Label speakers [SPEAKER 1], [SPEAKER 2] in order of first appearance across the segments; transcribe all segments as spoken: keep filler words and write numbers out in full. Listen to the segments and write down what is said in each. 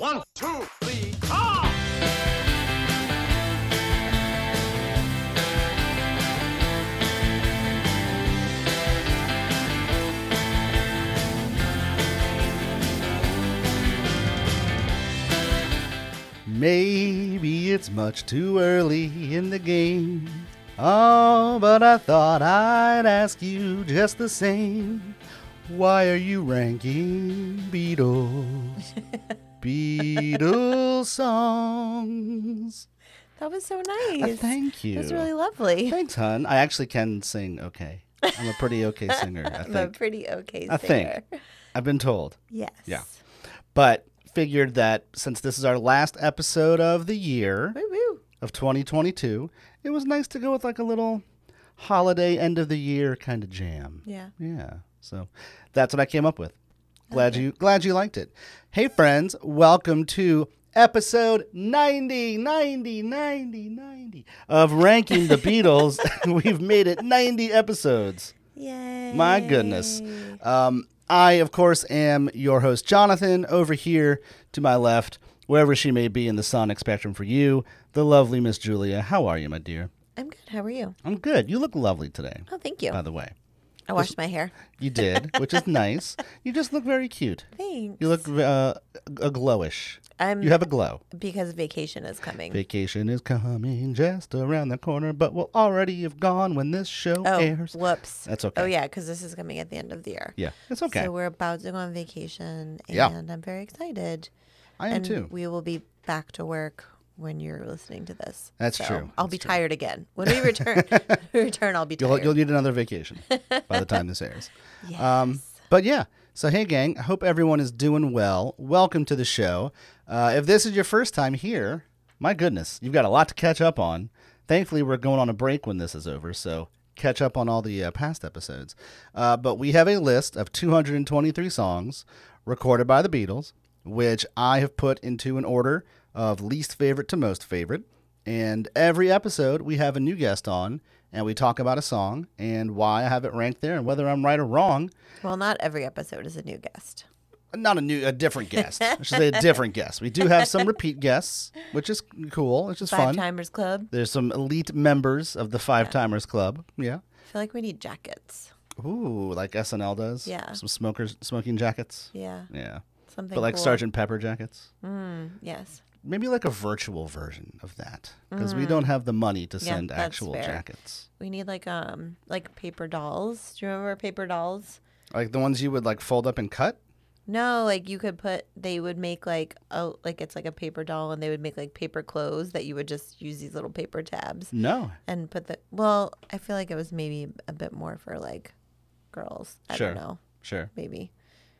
[SPEAKER 1] One, two, three, four!
[SPEAKER 2] Maybe it's much too early in the game. Oh, but I thought I'd ask you just the same. Why are you ranking Beatles? Beatles songs.
[SPEAKER 3] That was so nice.
[SPEAKER 2] Uh, thank you.
[SPEAKER 3] That was really lovely.
[SPEAKER 2] Thanks, hon. I actually can sing okay. I'm a pretty okay singer, I think.
[SPEAKER 3] I'm a pretty okay singer.
[SPEAKER 2] I think. I've been told.
[SPEAKER 3] Yes.
[SPEAKER 2] Yeah. But figured that since this is our last episode of the year
[SPEAKER 3] Woo woo.
[SPEAKER 2] of twenty twenty-two, it was nice to go with like a little holiday end of the year kind of jam.
[SPEAKER 3] Yeah.
[SPEAKER 2] Yeah. So that's what I came up with. Glad
[SPEAKER 3] Okay.
[SPEAKER 2] you glad you liked it. Hey friends, welcome to episode ninety, ninety, ninety, ninety of Ranking the Beatles. We've made it ninety episodes.
[SPEAKER 3] Yay.
[SPEAKER 2] My goodness. Um, I, of course, am your host, Jonathan. Over here to my left, wherever she may be in the sonic spectrum for you, the lovely Miss Julia. How are you, my dear?
[SPEAKER 3] I'm good. How are you?
[SPEAKER 2] I'm good. You look lovely today,
[SPEAKER 3] Oh, thank you.
[SPEAKER 2] by the way.
[SPEAKER 3] I washed my hair.
[SPEAKER 2] You did, which is nice. You just look very cute.
[SPEAKER 3] Thanks.
[SPEAKER 2] You look uh, a glowish.
[SPEAKER 3] I'm
[SPEAKER 2] You have a glow.
[SPEAKER 3] because vacation is coming.
[SPEAKER 2] Vacation is coming just around the corner, but will already have gone when this show
[SPEAKER 3] oh,
[SPEAKER 2] airs.
[SPEAKER 3] whoops.
[SPEAKER 2] That's okay.
[SPEAKER 3] Oh, yeah, because this is coming at the end of the year.
[SPEAKER 2] Yeah, it's okay.
[SPEAKER 3] So we're about to go on vacation, and
[SPEAKER 2] Yeah.
[SPEAKER 3] I'm very excited.
[SPEAKER 2] I am
[SPEAKER 3] and
[SPEAKER 2] too.
[SPEAKER 3] we will be back to work when you're listening to this.
[SPEAKER 2] That's
[SPEAKER 3] So
[SPEAKER 2] true.
[SPEAKER 3] I'll
[SPEAKER 2] That's
[SPEAKER 3] be
[SPEAKER 2] true.
[SPEAKER 3] tired again. When we return, when we return, I'll be
[SPEAKER 2] You'll,
[SPEAKER 3] tired.
[SPEAKER 2] you'll need another vacation by the time this airs.
[SPEAKER 3] yes.
[SPEAKER 2] Um, but yeah, so hey gang, I hope everyone is doing well. Welcome to the show. Uh, if this is your first time here, my goodness, you've got a lot to catch up on. Thankfully, we're going on a break when this is over, so catch up on all the uh, past episodes. Uh, but we have a list of two hundred twenty-three songs recorded by the Beatles, which I have put into an order of least favorite to most favorite. And every episode, we have a new guest on, and we talk about a song and why I have it ranked there and whether I'm right or wrong.
[SPEAKER 3] Well, not every episode is a new guest.
[SPEAKER 2] Not a new, a different guest. I should say a different guest. We do have some repeat guests, which is cool, which is
[SPEAKER 3] Five
[SPEAKER 2] fun.
[SPEAKER 3] Timers Club.
[SPEAKER 2] There's some elite members of the Five Timers Club. Yeah.
[SPEAKER 3] I feel like we need jackets.
[SPEAKER 2] Ooh, like S N L does.
[SPEAKER 3] Yeah.
[SPEAKER 2] Some smokers, smoking jackets.
[SPEAKER 3] Yeah.
[SPEAKER 2] Yeah.
[SPEAKER 3] Something
[SPEAKER 2] But like
[SPEAKER 3] cool.
[SPEAKER 2] Sergeant Pepper jackets.
[SPEAKER 3] Mm, yes.
[SPEAKER 2] Maybe like a virtual version of that, because we don't have the money to
[SPEAKER 3] Mm. Yeah,
[SPEAKER 2] send
[SPEAKER 3] that's
[SPEAKER 2] actual
[SPEAKER 3] fair.
[SPEAKER 2] jackets.
[SPEAKER 3] We need like um like paper dolls. Do you remember paper dolls?
[SPEAKER 2] Like the ones you would like fold up and cut.
[SPEAKER 3] No, like you could put. They would make like oh like it's like a paper doll, and they would make like paper clothes that you would just use these little paper tabs
[SPEAKER 2] No.
[SPEAKER 3] and put the. Well, I feel like it was maybe a bit more for like girls. I
[SPEAKER 2] Sure.
[SPEAKER 3] don't know.
[SPEAKER 2] Sure.
[SPEAKER 3] Maybe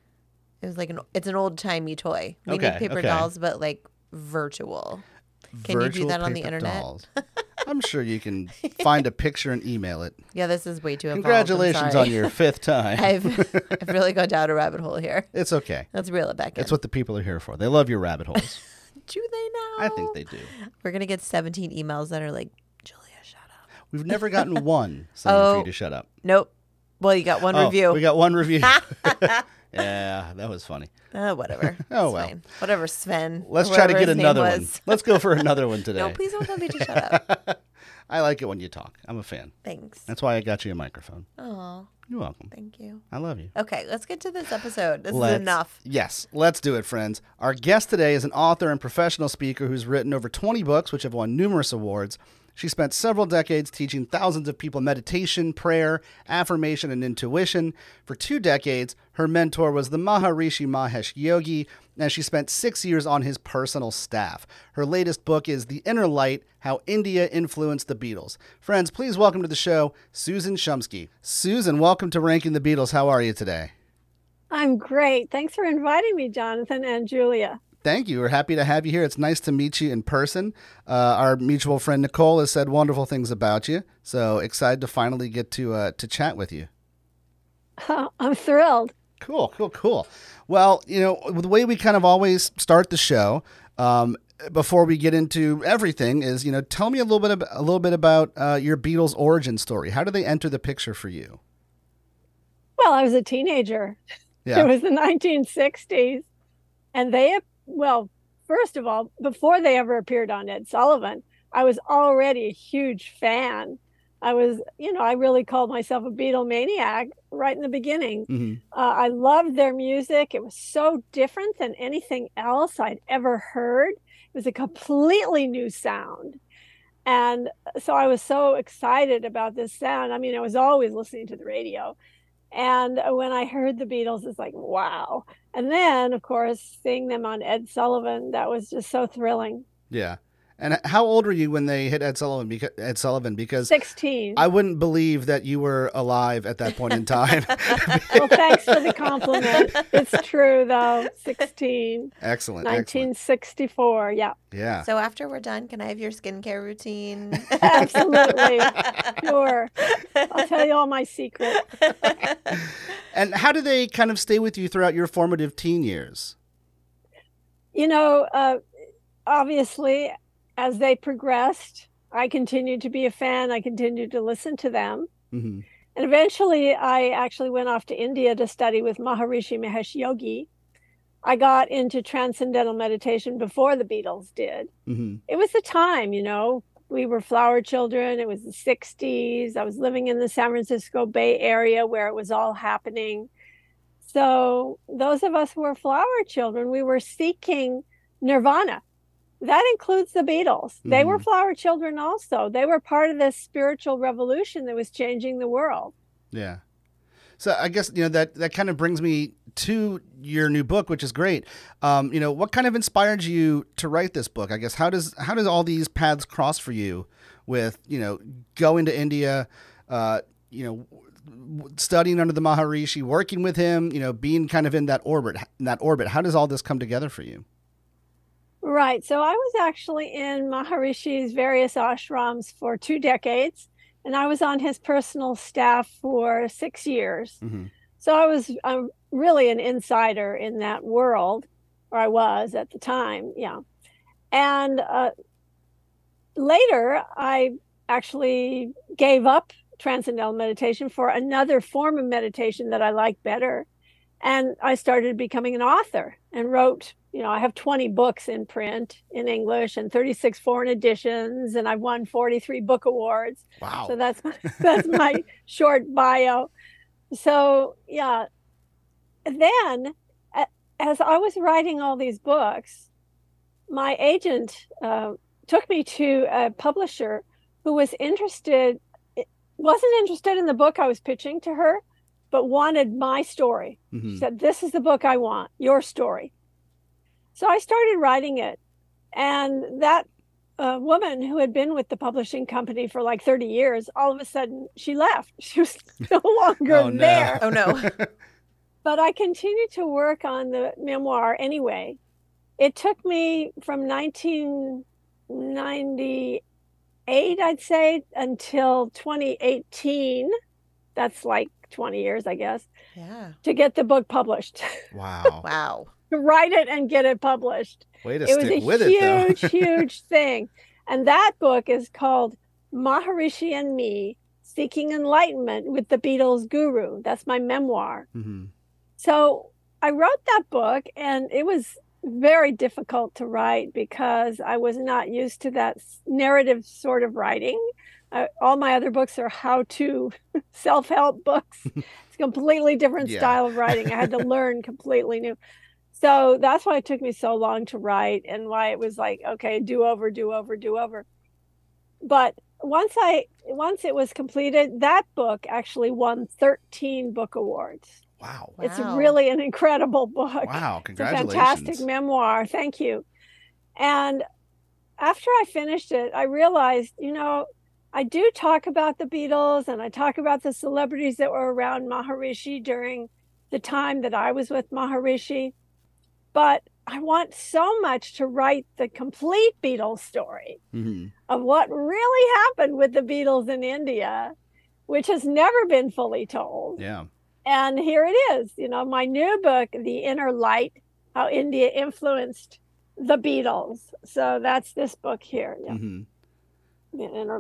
[SPEAKER 3] it was like an. It's an old timey toy. We
[SPEAKER 2] Okay,
[SPEAKER 3] need paper
[SPEAKER 2] okay.
[SPEAKER 3] dolls, but like virtual. Can you do
[SPEAKER 2] Virtual
[SPEAKER 3] that on the
[SPEAKER 2] paper
[SPEAKER 3] internet?
[SPEAKER 2] dolls. I'm sure you can find a picture and email it.
[SPEAKER 3] Yeah, this is way too involved. I'm
[SPEAKER 2] Congratulations
[SPEAKER 3] sorry.
[SPEAKER 2] on your fifth time.
[SPEAKER 3] I've I've really gone down a rabbit hole here.
[SPEAKER 2] It's okay.
[SPEAKER 3] Let's reel it back in.
[SPEAKER 2] It's what the people are here for. They love your rabbit holes.
[SPEAKER 3] Do they now?
[SPEAKER 2] I think they do.
[SPEAKER 3] We're gonna get seventeen emails that are like, Julia, shut up.
[SPEAKER 2] We've never gotten one saying for you
[SPEAKER 3] Oh.
[SPEAKER 2] to shut up.
[SPEAKER 3] Nope. Well, you got one
[SPEAKER 2] Oh,
[SPEAKER 3] review.
[SPEAKER 2] We got one review. Yeah, that was funny.
[SPEAKER 3] Uh, whatever.
[SPEAKER 2] Oh,
[SPEAKER 3] It's
[SPEAKER 2] well.
[SPEAKER 3] fine. Whatever, Sven.
[SPEAKER 2] Let's
[SPEAKER 3] or
[SPEAKER 2] try to
[SPEAKER 3] whatever
[SPEAKER 2] get
[SPEAKER 3] his name
[SPEAKER 2] another one.
[SPEAKER 3] was.
[SPEAKER 2] Let's go for another one today.
[SPEAKER 3] No, please don't tell me to shut up.
[SPEAKER 2] I like it when you talk. I'm a fan.
[SPEAKER 3] Thanks.
[SPEAKER 2] That's why I got you a microphone.
[SPEAKER 3] Oh,
[SPEAKER 2] You're welcome.
[SPEAKER 3] thank you.
[SPEAKER 2] I love you.
[SPEAKER 3] Okay, let's get to this episode. This
[SPEAKER 2] Let's-
[SPEAKER 3] is enough.
[SPEAKER 2] Yes, let's do it, friends. Our guest today is an author and professional speaker who's written over twenty books, which have won numerous awards. She spent several decades teaching thousands of people meditation, prayer, affirmation, and intuition. For two decades, her mentor was the Maharishi Mahesh Yogi, and she spent six years on his personal staff. Her latest book is The Inner Light, How India Influenced the Beatles. Friends, please welcome to the show, Susan Shumsky. Susan, welcome to Ranking the Beatles. How are you today?
[SPEAKER 4] I'm great. Thanks for inviting me, Jonathan and Julia.
[SPEAKER 2] Thank you. We're happy to have you here. It's nice to meet you in person. Uh, our mutual friend Nicole has said wonderful things about you, so excited to finally get to uh, to chat with you.
[SPEAKER 4] I'm thrilled.
[SPEAKER 2] Cool, cool, cool. Well, you know, the way we kind of always start the show, um, before we get into everything, is you know, tell me a little bit about, a little bit about uh, your Beatles origin story. How did they enter the picture for you?
[SPEAKER 4] Well, I was a teenager.
[SPEAKER 2] Yeah.
[SPEAKER 4] It was the nineteen sixties, and they, well, first of all, before they ever appeared on Ed Sullivan, I was already a huge fan. I was, you know, I really called myself a Beatlemaniac right in the beginning.
[SPEAKER 2] Mm-hmm.
[SPEAKER 4] Uh, I loved their music. It was so different than anything else I'd ever heard. It was a completely new sound. And so I was so excited about this sound. I mean, I was always listening to the radio. And when I heard the Beatles, it's like, wow. And then, of course, seeing them on Ed Sullivan, that was just so thrilling.
[SPEAKER 2] Yeah. And how old were you when they hit Ed Sullivan? Because Ed Sullivan, because
[SPEAKER 4] sixteen.
[SPEAKER 2] I wouldn't believe that you were alive at that point in time.
[SPEAKER 4] Well, thanks for the compliment. It's true, though. sixteen.
[SPEAKER 2] Excellent.
[SPEAKER 4] nineteen sixty-four.
[SPEAKER 2] Excellent.
[SPEAKER 4] Yeah.
[SPEAKER 2] Yeah.
[SPEAKER 3] So after we're done, can I have your skincare routine?
[SPEAKER 4] Absolutely. Sure. I'll tell you all my secrets.
[SPEAKER 2] And how do they kind of stay with you throughout your formative teen years?
[SPEAKER 4] You know, uh, obviously, as they progressed, I continued to be a fan. I continued to listen to them.
[SPEAKER 2] Mm-hmm.
[SPEAKER 4] And eventually, I actually went off to India to study with Maharishi Mahesh Yogi. I got into transcendental meditation before the Beatles did.
[SPEAKER 2] Mm-hmm.
[SPEAKER 4] It was the time, you know, we were flower children. It was the sixties. I was living in the San Francisco Bay Area where it was all happening. So those of us who were flower children, we were seeking nirvana. That includes the Beatles. They
[SPEAKER 2] Mm-hmm.
[SPEAKER 4] were flower children also. They were part of this spiritual revolution that was changing the world.
[SPEAKER 2] Yeah. So I guess, you know, that, that kind of brings me to your new book, which is great. Um, you know, what kind of inspired you to write this book? I guess, how does, how does all these paths cross for you with, you know, going to India, uh, you know, studying under the Maharishi, working with him, you know, being kind of in that orbit, in that orbit. How does all this come together for you?
[SPEAKER 4] Right. So I was actually in Maharishi's various ashrams for two decades, and I was on his personal staff for six years.
[SPEAKER 2] Mm-hmm.
[SPEAKER 4] So I was I'm really an insider in that world, or I was at the time. Yeah. And uh, later, I actually gave up transcendental meditation for another form of meditation that I like better. And I started becoming an author and wrote, you know, I have twenty books in print in English and thirty-six foreign editions, and I've won forty-three book awards.
[SPEAKER 2] Wow.
[SPEAKER 4] So that's that's my short bio. So yeah, then as I was writing all these books, my agent uh, took me to a publisher who was interested, wasn't interested in the book I was pitching to her, but wanted my story.
[SPEAKER 2] Mm-hmm.
[SPEAKER 4] She said, "This is the book I want, your story." So I started writing it. And that uh, woman who had been with the publishing company for like thirty years, all of a sudden she left. She was no longer
[SPEAKER 2] Oh, no.
[SPEAKER 4] there.
[SPEAKER 3] Oh, no.
[SPEAKER 4] But I continued to work on the memoir anyway. It took me from nineteen ninety-eight, I'd say, until twenty eighteen. That's like twenty years, I guess,
[SPEAKER 3] Yeah.
[SPEAKER 4] to get the book published,
[SPEAKER 2] Wow.
[SPEAKER 3] Wow.
[SPEAKER 4] to write it and get it published.
[SPEAKER 2] Way to
[SPEAKER 4] It was
[SPEAKER 2] stick
[SPEAKER 4] a
[SPEAKER 2] with it, though.
[SPEAKER 4] huge, huge thing. And that book is called Maharishi and Me, Seeking Enlightenment with the Beatles Guru. That's my memoir.
[SPEAKER 2] Mm-hmm.
[SPEAKER 4] So I wrote that book, and it was very difficult to write because I was not used to that narrative sort of writing. Uh, all my other books are how-to self-help books. It's a completely different
[SPEAKER 2] Yeah.
[SPEAKER 4] style of writing. I had to learn completely new. So that's why it took me so long to write, and why it was like, okay, do over, do over, do over. But once I once it was completed, that book actually won thirteen book awards.
[SPEAKER 2] Wow.
[SPEAKER 4] It's
[SPEAKER 3] Wow.
[SPEAKER 4] really an incredible book.
[SPEAKER 2] Wow.
[SPEAKER 4] It's a
[SPEAKER 2] Congratulations.
[SPEAKER 4] fantastic memoir. Thank you. And after I finished it, I realized, you know, I do talk about the Beatles, and I talk about the celebrities that were around Maharishi during the time that I was with Maharishi. But I want so much to write the complete Beatles story
[SPEAKER 2] Mm-hmm.
[SPEAKER 4] of what really happened with the Beatles in India, which has never been fully told.
[SPEAKER 2] Yeah.
[SPEAKER 4] And here it is, you know, my new book, The Inner Light, How India Influenced the Beatles. So that's this book here, yeah,
[SPEAKER 2] Mm-hmm.
[SPEAKER 4] The Inner Light.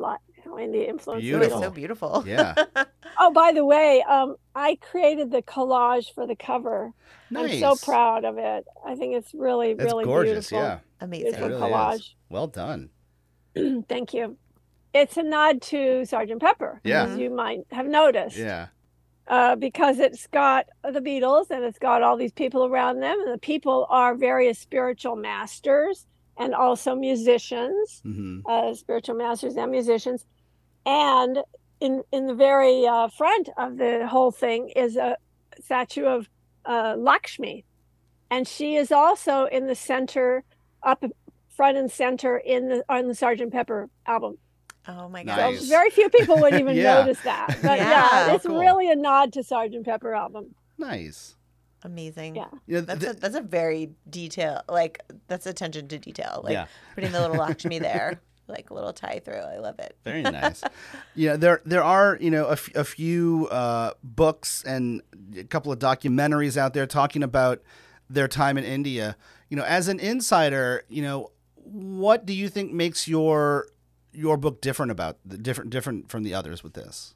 [SPEAKER 4] how India influenced the
[SPEAKER 3] It was
[SPEAKER 2] Beautiful.
[SPEAKER 3] so beautiful.
[SPEAKER 2] Yeah.
[SPEAKER 4] Oh, by the way, um, I created the collage for the cover.
[SPEAKER 2] Nice.
[SPEAKER 4] I'm so proud of it. I think it's really,
[SPEAKER 2] It's
[SPEAKER 4] really
[SPEAKER 2] gorgeous.
[SPEAKER 4] beautiful.
[SPEAKER 2] Yeah.
[SPEAKER 3] Amazing.
[SPEAKER 2] It
[SPEAKER 4] Beautiful
[SPEAKER 2] really
[SPEAKER 4] collage.
[SPEAKER 2] is. Well done.
[SPEAKER 4] Thank you. It's a nod to Sergeant Pepper,
[SPEAKER 2] Yeah.
[SPEAKER 4] as you might have noticed,
[SPEAKER 2] Yeah.
[SPEAKER 4] uh, because it's got the Beatles and it's got all these people around them, and the people are various spiritual masters and also musicians,
[SPEAKER 2] hmm
[SPEAKER 4] uh, spiritual masters and musicians. And in in the very uh, front of the whole thing is a statue of uh, Lakshmi, and she is also in the center, up front and center in the on the Sergeant Pepper album.
[SPEAKER 3] Oh my
[SPEAKER 2] Nice.
[SPEAKER 3] gosh.
[SPEAKER 4] So very few people would even
[SPEAKER 2] Yeah.
[SPEAKER 4] notice that. But
[SPEAKER 3] Yeah.
[SPEAKER 4] yeah, it's
[SPEAKER 2] Cool.
[SPEAKER 4] really a nod to Sergeant Pepper album.
[SPEAKER 2] Nice.
[SPEAKER 3] Amazing.
[SPEAKER 4] Yeah.
[SPEAKER 2] You know,
[SPEAKER 3] That's
[SPEAKER 2] th-
[SPEAKER 3] a, that's a very detail, like that's attention to detail. Like
[SPEAKER 2] Yeah.
[SPEAKER 3] putting the little Lakshmi there, like a little tie through. I love it.
[SPEAKER 2] Very nice. Yeah, there there are you know a, f- a few uh, books and a couple of documentaries out there talking about their time in India. You know, as an insider, you know, what do you think makes your your book different about the different different from the others with this?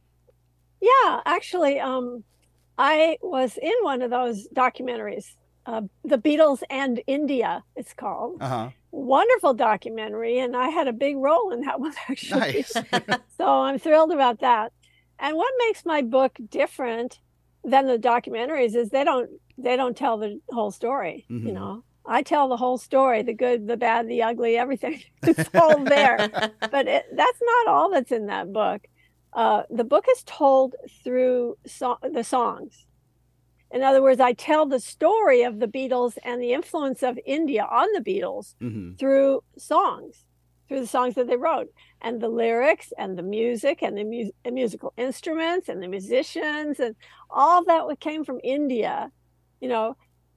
[SPEAKER 4] Yeah, actually, um, I was in one of those documentaries, uh, The Beatles and India, it's called.
[SPEAKER 2] Uh huh.
[SPEAKER 4] Wonderful documentary, and I had a big role in that one, actually.
[SPEAKER 2] Nice.
[SPEAKER 4] So I'm thrilled about that. And what makes my book different than the documentaries is they don't they don't tell the whole story.
[SPEAKER 2] Mhm.
[SPEAKER 4] You know, I tell the whole story, the good, the bad, the ugly, everything. It's all there. But it, that's not all that's in that book. Uh, the book is told through so- the songs. In other words, I tell the story of the Beatles and the influence of India on the Beatles
[SPEAKER 2] hmm
[SPEAKER 4] through songs, through the songs that they wrote, and the lyrics and the music and the mu- musical instruments and the musicians and all that what came from India. You know,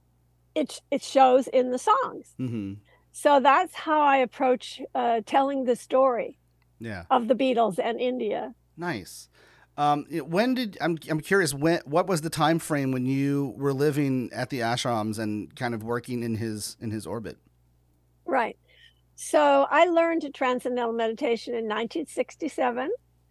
[SPEAKER 4] it it shows in the songs.
[SPEAKER 2] hmm
[SPEAKER 4] So that's how I approach uh, telling the story
[SPEAKER 2] Yeah.
[SPEAKER 4] of the Beatles and India.
[SPEAKER 2] Nice. Um, you know, when did I'm I'm curious when what was the time frame when you were living at the ashrams and kind of working in his in his orbit?
[SPEAKER 4] Right. So I learned transcendental meditation in nineteen sixty-seven.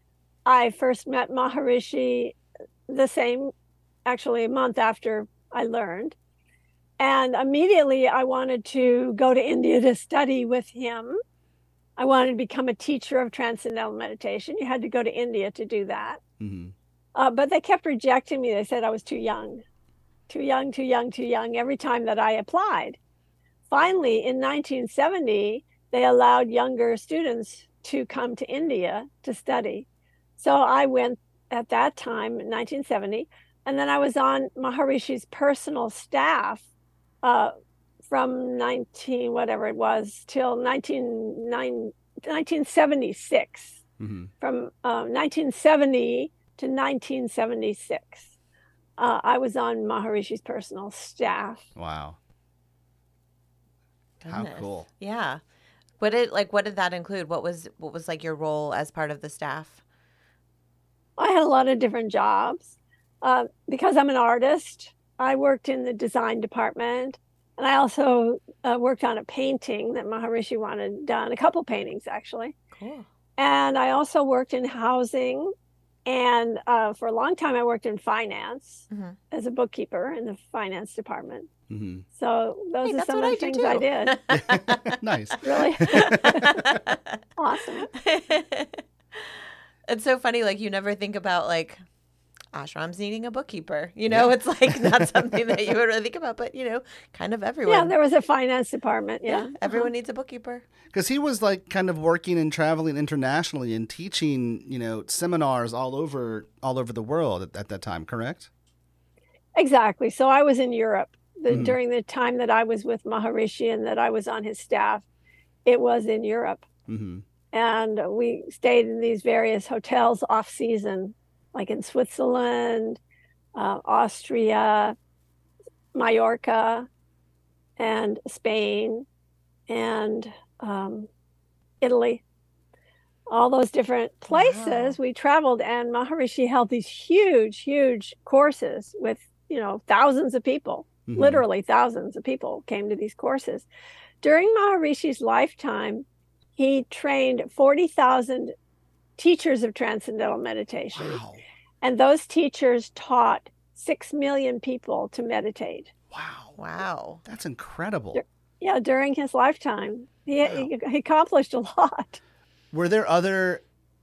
[SPEAKER 4] I first met Maharishi the same, actually a month after I learned. And immediately I wanted to go to India to study with him. I wanted to become a teacher of transcendental meditation. You had to go to India to do that.
[SPEAKER 2] hmm
[SPEAKER 4] Uh, but they kept rejecting me. They said I was too young, too young, too young, too young every time that I applied. Finally, in nineteen seventy, they allowed younger students to come to India to study. So I went at that time, in nineteen seventy, and then I was on Maharishi's personal staff uh, from nineteen, whatever it was, till nineteen, nineteen seventy-six.
[SPEAKER 2] hmm
[SPEAKER 4] From uh, nineteen seventy to nineteen seventy-six. Uh, I was on Maharishi's personal staff.
[SPEAKER 2] Wow. How
[SPEAKER 3] Goodness.
[SPEAKER 2] cool.
[SPEAKER 3] Yeah. What did like what did that include? What was what was like your role as part of the staff?
[SPEAKER 4] I had a lot of different jobs. Uh, because I'm an artist, I worked in the design department, and I also uh, worked on a painting that Maharishi wanted done, a couple paintings actually.
[SPEAKER 3] Cool.
[SPEAKER 4] And I also worked in housing, and uh, for a long time I worked in finance
[SPEAKER 3] Mhm.
[SPEAKER 4] as a bookkeeper in the finance department.
[SPEAKER 2] hmm
[SPEAKER 4] So those
[SPEAKER 3] Hey,
[SPEAKER 4] are
[SPEAKER 3] that's
[SPEAKER 4] some
[SPEAKER 3] what
[SPEAKER 4] of the
[SPEAKER 3] I do
[SPEAKER 4] things I
[SPEAKER 3] too.
[SPEAKER 4] did.
[SPEAKER 2] Nice.
[SPEAKER 4] Really? Awesome.
[SPEAKER 3] It's so funny, like you never think about like ashrams needing a bookkeeper. You know, it's like not something that you would really think about, but you know, kind of everyone.
[SPEAKER 4] Yeah, there was a finance department. Yeah.
[SPEAKER 3] Everyone needs a bookkeeper.
[SPEAKER 2] Because he was like kind of working and traveling internationally and teaching, you know, seminars all over all over the world at, at that time. Correct?
[SPEAKER 4] Exactly. So I was in Europe the,
[SPEAKER 2] Mhm.
[SPEAKER 4] during the time that I was with Maharishi and that I was on his staff. It was in Europe.
[SPEAKER 2] hmm
[SPEAKER 4] And we stayed in these various hotels off season, like in Switzerland, uh, Austria, Mallorca, and Spain, and um, Italy. All those different places we traveled, and Maharishi held these huge, huge courses with, you know, thousands of people.
[SPEAKER 2] Mhm.
[SPEAKER 4] Literally thousands of people came to these courses. During Maharishi's lifetime, he trained forty thousand teachers of transcendental meditation.
[SPEAKER 2] Wow.
[SPEAKER 4] And those teachers taught six million people to meditate.
[SPEAKER 2] Wow.
[SPEAKER 3] Wow.
[SPEAKER 2] That's incredible.
[SPEAKER 4] Yeah, during his lifetime. He,
[SPEAKER 2] Wow.
[SPEAKER 4] he, he accomplished a lot.
[SPEAKER 2] Were there other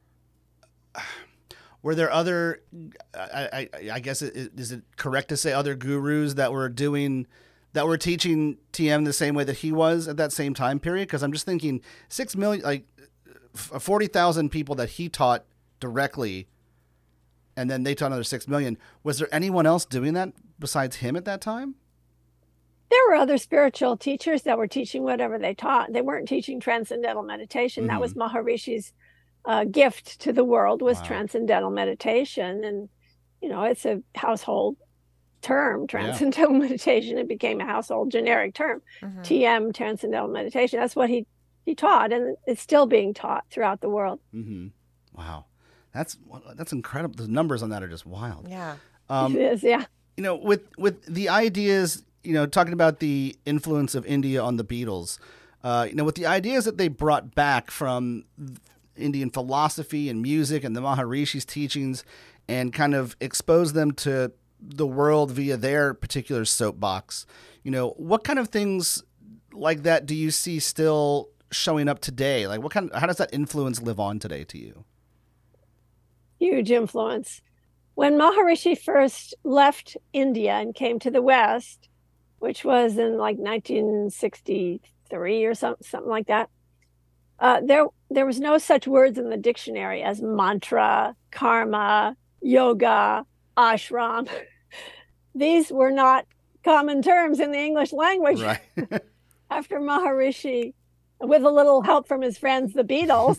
[SPEAKER 2] were there other I, I, I guess it, is it correct to say other gurus that were doing that were teaching T M the same way that he was at that same time period? Because I'm just thinking six million, like forty thousand people that he taught directly, and then they taught another six million. Was there anyone else doing that besides him at that time?
[SPEAKER 4] There were other spiritual teachers that were teaching whatever they taught. They weren't teaching transcendental meditation.
[SPEAKER 2] Mm-hmm.
[SPEAKER 4] That was Maharishi's uh, gift to the world, was
[SPEAKER 2] Wow.
[SPEAKER 4] transcendental meditation. And, you know, it's a household term, transcendental yeah. meditation. It became a household generic term. Mm-hmm. T M, transcendental meditation. That's what he, he taught, and it's still being taught throughout the world.
[SPEAKER 2] Mm-hmm. Wow. That's that's incredible. The numbers on that are just wild.
[SPEAKER 3] Yeah.
[SPEAKER 4] Um, it is, yeah.
[SPEAKER 2] You know, with, with the ideas, you know, talking about the influence of India on the Beatles, uh, you know, with the ideas that they brought back from Indian philosophy and music and the Maharishi's teachings and kind of exposed them to the world via their particular soapbox, you know, what kind of things like that do you see still showing up today? Like what kind of, how does that influence live on today to you?
[SPEAKER 4] Huge influence. When Maharishi first left India and came to the West, which was in like nineteen sixty-three or something, something like that, uh, there there was no such words in the dictionary as mantra, karma, yoga, ashram. These were not common terms in the English language.
[SPEAKER 2] Right.
[SPEAKER 4] After Maharishi, with a little help from his friends, the Beatles,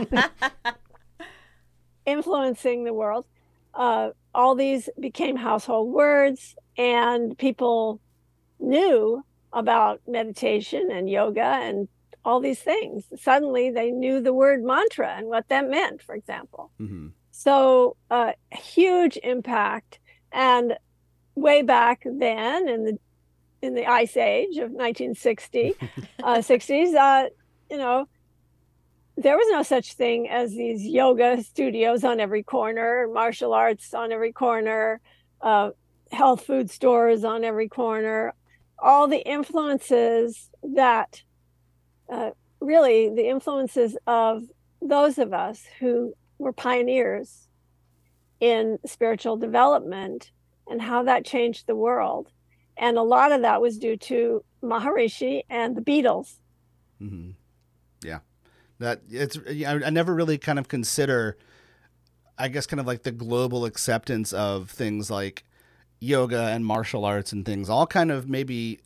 [SPEAKER 4] influencing the world, uh, all these became household words, and people knew about meditation and yoga and all these things. Suddenly they knew the word mantra and what that meant, for example. Mm-hmm. So a uh, huge impact. And way back then in the in the ice age of nineteen sixty, uh, sixties, uh, you know, there was no such thing as these yoga studios on every corner, martial arts on every corner, uh, health food stores on every corner. All the influences that uh, really the influences of those of us who were pioneers in spiritual development and how that changed the world. And a lot of that was due to Maharishi and the Beatles.
[SPEAKER 2] Mm-hmm. Yeah. That it's, I never really kind of consider, I guess, kind of like the global acceptance of things like yoga and martial arts and things, all kind of maybe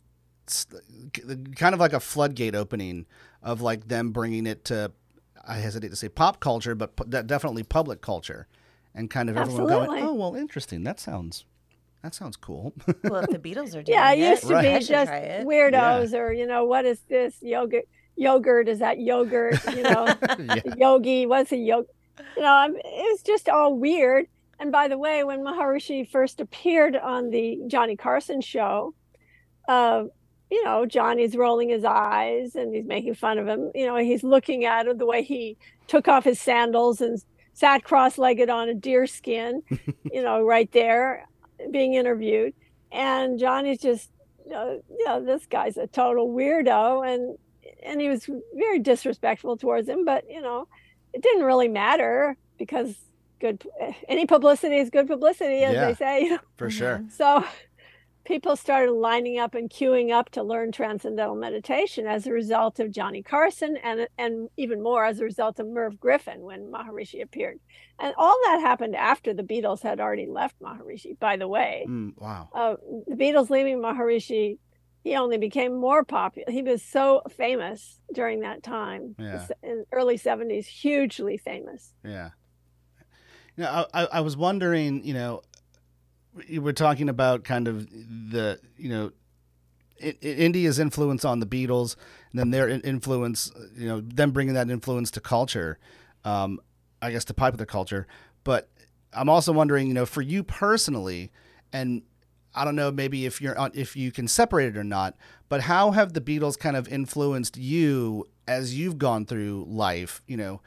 [SPEAKER 2] kind of like a floodgate opening of like them bringing it to, I hesitate to say pop culture, but definitely public culture, and kind of everyone
[SPEAKER 4] Absolutely.
[SPEAKER 2] going, oh, well, interesting. That sounds, that sounds cool.
[SPEAKER 3] Well, if the Beatles are doing
[SPEAKER 4] yeah,
[SPEAKER 3] it,
[SPEAKER 4] it used to
[SPEAKER 2] right.
[SPEAKER 4] be just weirdos, yeah. or, you know, what is this yoga? Yogurt, is that yogurt? You know, yeah. Yogi, what's a yoga? You know, it was just all weird. And by the way, when Maharishi first appeared on the Johnny Carson show, uh, you know, Johnny's rolling his eyes and he's making fun of him. You know, he's looking at him the way he took off his sandals and sat cross-legged on a deer skin, you know, right there being interviewed. And Johnny's just, uh, you know, this guy's a total weirdo. And and he was very disrespectful towards him, but, you know, it didn't really matter because good, any publicity is good publicity, as yeah, they say. You know?
[SPEAKER 2] For sure.
[SPEAKER 4] So people started lining up and queuing up to learn transcendental meditation as a result of Johnny Carson, and and even more as a result of Merv Griffin when Maharishi appeared. And all that happened after the Beatles had already left Maharishi, by the way.
[SPEAKER 2] Mm, wow.
[SPEAKER 4] Uh, the Beatles leaving Maharishi, he only became more popular. He was so famous during that time,
[SPEAKER 2] yeah.
[SPEAKER 4] in early seventies, hugely famous.
[SPEAKER 2] Yeah. You know, I, I was wondering, you know, you were talking about kind of the, you know, I, I, India's influence on the Beatles, and then their influence, you know, them bringing that influence to culture, um, I guess to popular culture. But I'm also wondering, you know, for you personally, and I don't know, maybe if you're on, if you can separate it or not, but how have the Beatles kind of influenced you as you've gone through life? You know,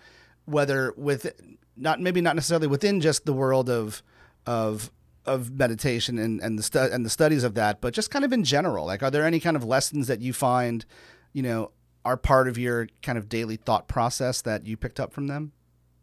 [SPEAKER 2] whether with not maybe not necessarily within just the world of of of meditation and and the stu- and the studies of that, but just kind of in general. Like, are there any kind of lessons that you find, you know, are part of your kind of daily thought process that you picked up from them?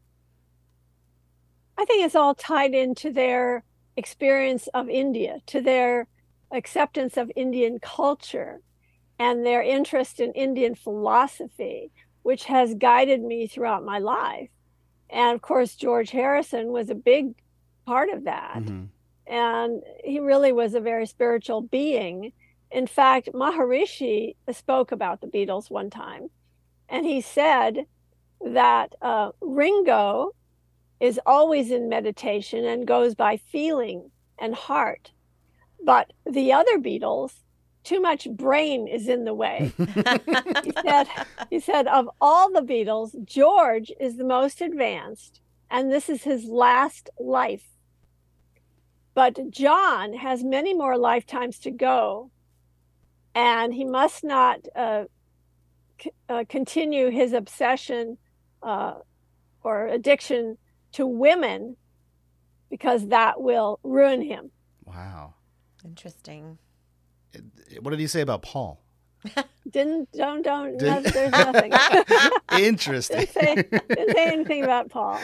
[SPEAKER 4] I think it's all tied into their experience of India, to their acceptance of Indian culture and their interest in Indian philosophy, which has guided me throughout my life. And of course, George Harrison was a big part of that. Mm-hmm. And he really was a very spiritual being. In fact, Maharishi spoke about the Beatles one time, and he said that uh, Ringo is always in meditation and goes by feeling and heart. But the other Beatles, too much brain is in the way. he said, he said, of all the Beatles, George is the most advanced, and this is his last life. But John has many more lifetimes to go, and he must not uh, c- uh, continue his obsession uh, or addiction to women, because that will ruin him.
[SPEAKER 2] Wow.
[SPEAKER 3] Interesting.
[SPEAKER 2] What did he say about Paul?
[SPEAKER 4] Didn't, don't, don't, no,
[SPEAKER 2] Didn't-
[SPEAKER 4] there's nothing.
[SPEAKER 2] Interesting.
[SPEAKER 4] didn't, say, didn't say anything about Paul.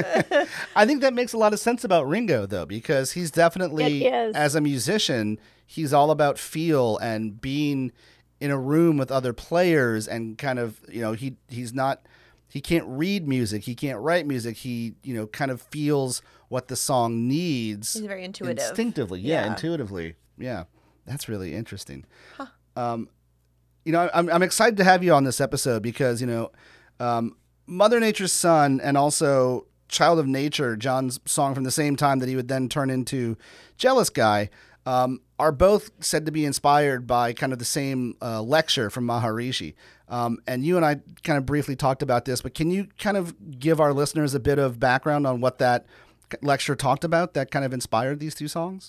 [SPEAKER 2] I think that makes a lot of sense about Ringo, though, because he's definitely,
[SPEAKER 4] It is.
[SPEAKER 2] as a musician, he's all about feel and being in a room with other players and kind of, you know, he he's not, he can't read music, he can't write music, he, you know, kind of feels what the song needs.
[SPEAKER 3] He's very intuitive.
[SPEAKER 2] Instinctively, yeah,
[SPEAKER 3] Yeah.
[SPEAKER 2] intuitively. Yeah, that's really interesting.
[SPEAKER 3] Huh.
[SPEAKER 2] Um, you know, I'm I'm excited to have you on this episode because, you know, um, Mother Nature's Son and also Child of Nature, John's song from the same time that he would then turn into Jealous Guy, um, are both said to be inspired by kind of the same uh, lecture from Maharishi. Um, and you and I kind of briefly talked about this, but can you kind of give our listeners a bit of background on what that lecture talked about that kind of inspired these two songs?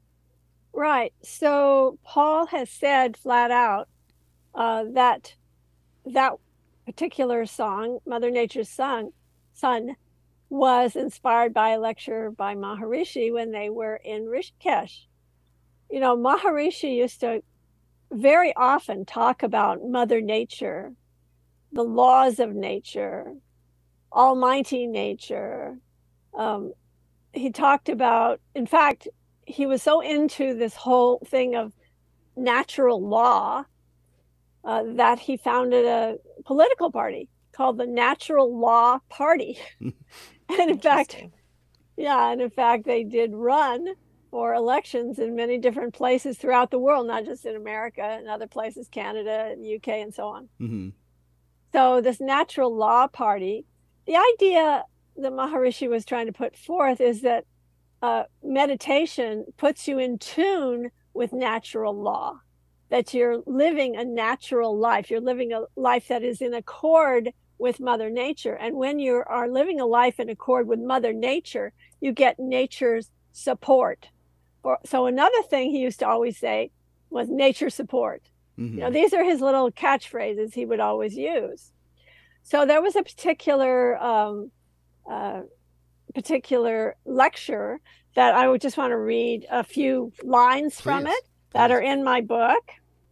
[SPEAKER 4] Right. So Paul has said flat out uh, that that particular song, Mother Nature's Son, Son, was inspired by a lecture by Maharishi when they were in Rishikesh. You know, Maharishi used to very often talk about Mother Nature, the laws of nature, almighty nature. Um, he talked about, in fact, he was so into this whole thing of natural law uh, that he founded a political party called the Natural Law Party. And in fact, yeah, and in fact, they did run for elections in many different places throughout the world, not just in America and other places, Canada and U K and so on.
[SPEAKER 2] Mm-hmm.
[SPEAKER 4] So this Natural Law Party, the idea that Maharishi was trying to put forth is that uh, meditation puts you in tune with natural law, that you're living a natural life. You're living a life that is in accord with Mother Nature. And when you are living a life in accord with Mother Nature, you get nature's support. Or, so another thing he used to always say was nature support. Mm-hmm. You know, these are his little catchphrases he would always use. So there was a particular um, uh, particular lecture that I would just want to read a few lines Please. from it that Please. are in my book.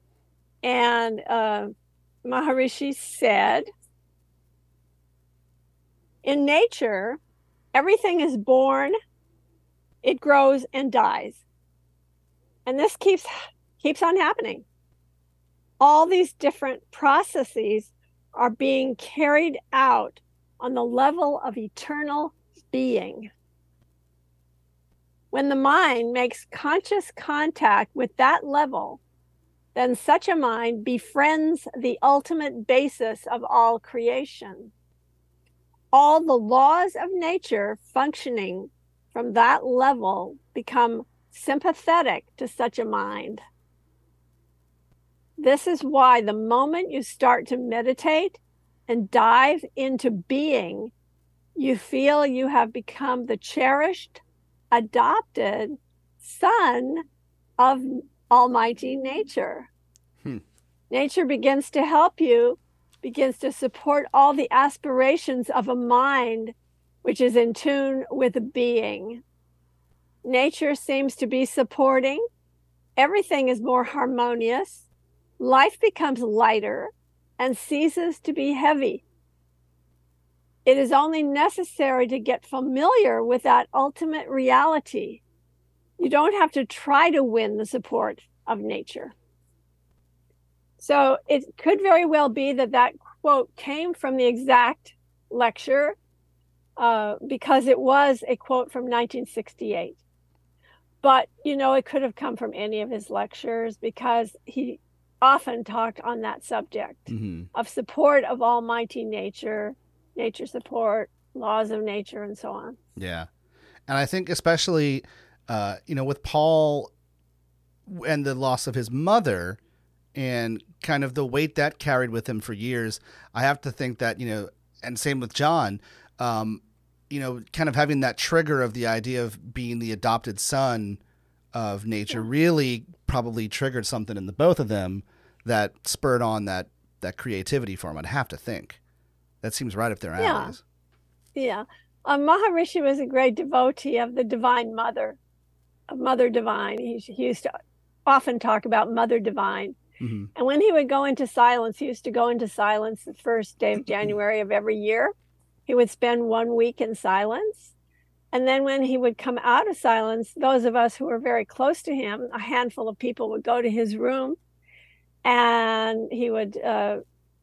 [SPEAKER 4] And uh, Maharishi said, in nature, everything is born, it grows and dies. And this keeps keeps on happening. All these different processes are being carried out on the level of eternal being. When the mind makes conscious contact with that level, then such a mind befriends the ultimate basis of all creation. All the laws of nature functioning from that level become sympathetic to such a mind. This is why the moment you start to meditate and dive into being, you feel you have become the cherished, adopted son of Almighty Nature. Hmm. Nature begins to help you begins to support all the aspirations of a mind which is in tune with a being. Nature seems to be supporting. Everything is more harmonious. Life becomes lighter and ceases to be heavy. It is only necessary to get familiar with that ultimate reality. You don't have to try to win the support of nature. So it could very well be that that quote came from the exact lecture uh, because it was a quote from nineteen sixty-eight. But, you know, it could have come from any of his lectures because he often talked on that subject
[SPEAKER 2] Mm-hmm.
[SPEAKER 4] of support of almighty nature, nature support, laws of nature, and so on.
[SPEAKER 2] Yeah. And I think especially, uh, you know, with Paul and the loss of his mother and kind of the weight that carried with him for years, I have to think that, you know, and same with John, um, you know, kind of having that trigger of the idea of being the adopted son of nature
[SPEAKER 4] Yeah.
[SPEAKER 2] really probably triggered something in the both of them that spurred on that, that creativity for him. I'd have to think. That seems right up their
[SPEAKER 4] Yeah.
[SPEAKER 2] alleys.
[SPEAKER 4] Yeah. Uh, Maharishi was a great devotee of the Divine Mother, of Mother Divine. He, he used to often talk about Mother Divine.
[SPEAKER 2] Mm-hmm.
[SPEAKER 4] And when he would go into silence, he used to go into silence the first day of January of every year. He would spend one week in silence. And then when he would come out of silence, those of us who were very close to him, a handful of people would go to his room and he would uh,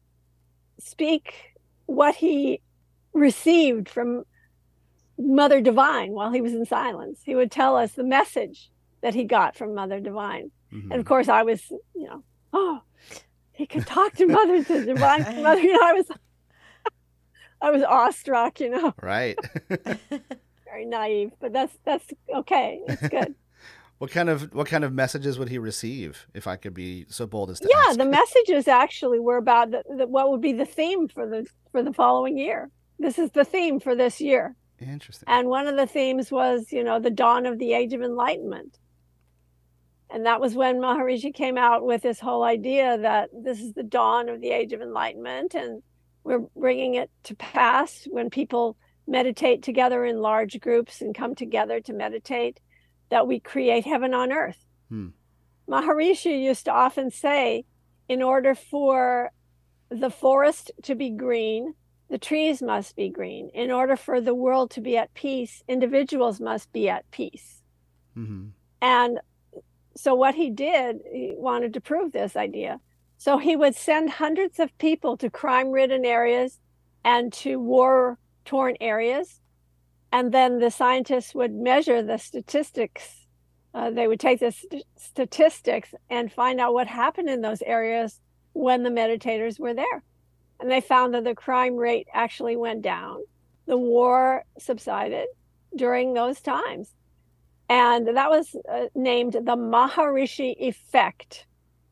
[SPEAKER 4] speak what he received from Mother Divine while he was in silence. He would tell us the message that he got from Mother Divine.
[SPEAKER 2] Mm-hmm.
[SPEAKER 4] And of course, I was, you know, oh, he could talk to Mother to Divine Mother. You know, I was, I was awestruck. You know,
[SPEAKER 2] Right.
[SPEAKER 4] very naive, but that's that's okay. It's good.
[SPEAKER 2] What kind of what kind of messages would he receive, if I could be so bold as to
[SPEAKER 4] Yeah,
[SPEAKER 2] ask?
[SPEAKER 4] the messages actually were about the, the, what would be the theme for the for the following year. This is the theme for this year,
[SPEAKER 2] Interesting.
[SPEAKER 4] and one of the themes was, you know, the dawn of the age of enlightenment. And that was when Maharishi came out with this whole idea that this is the dawn of the age of enlightenment, and we're bringing it to pass when people meditate together in large groups and come together to meditate, that we create heaven on earth.
[SPEAKER 2] Hmm.
[SPEAKER 4] Maharishi used to often say, in order for the forest to be green, the trees must be green. In order for the world to be at peace, individuals must be at peace.
[SPEAKER 2] Mm-hmm.
[SPEAKER 4] And so what he did, he wanted to prove this idea. So he would send hundreds of people to crime-ridden areas and to war-torn areas. And then the scientists would measure the statistics. Uh, they would take the st- statistics and find out what happened in those areas when the meditators were there. And they found that the crime rate actually went down. The war subsided during those times. And that was uh, named the Maharishi effect.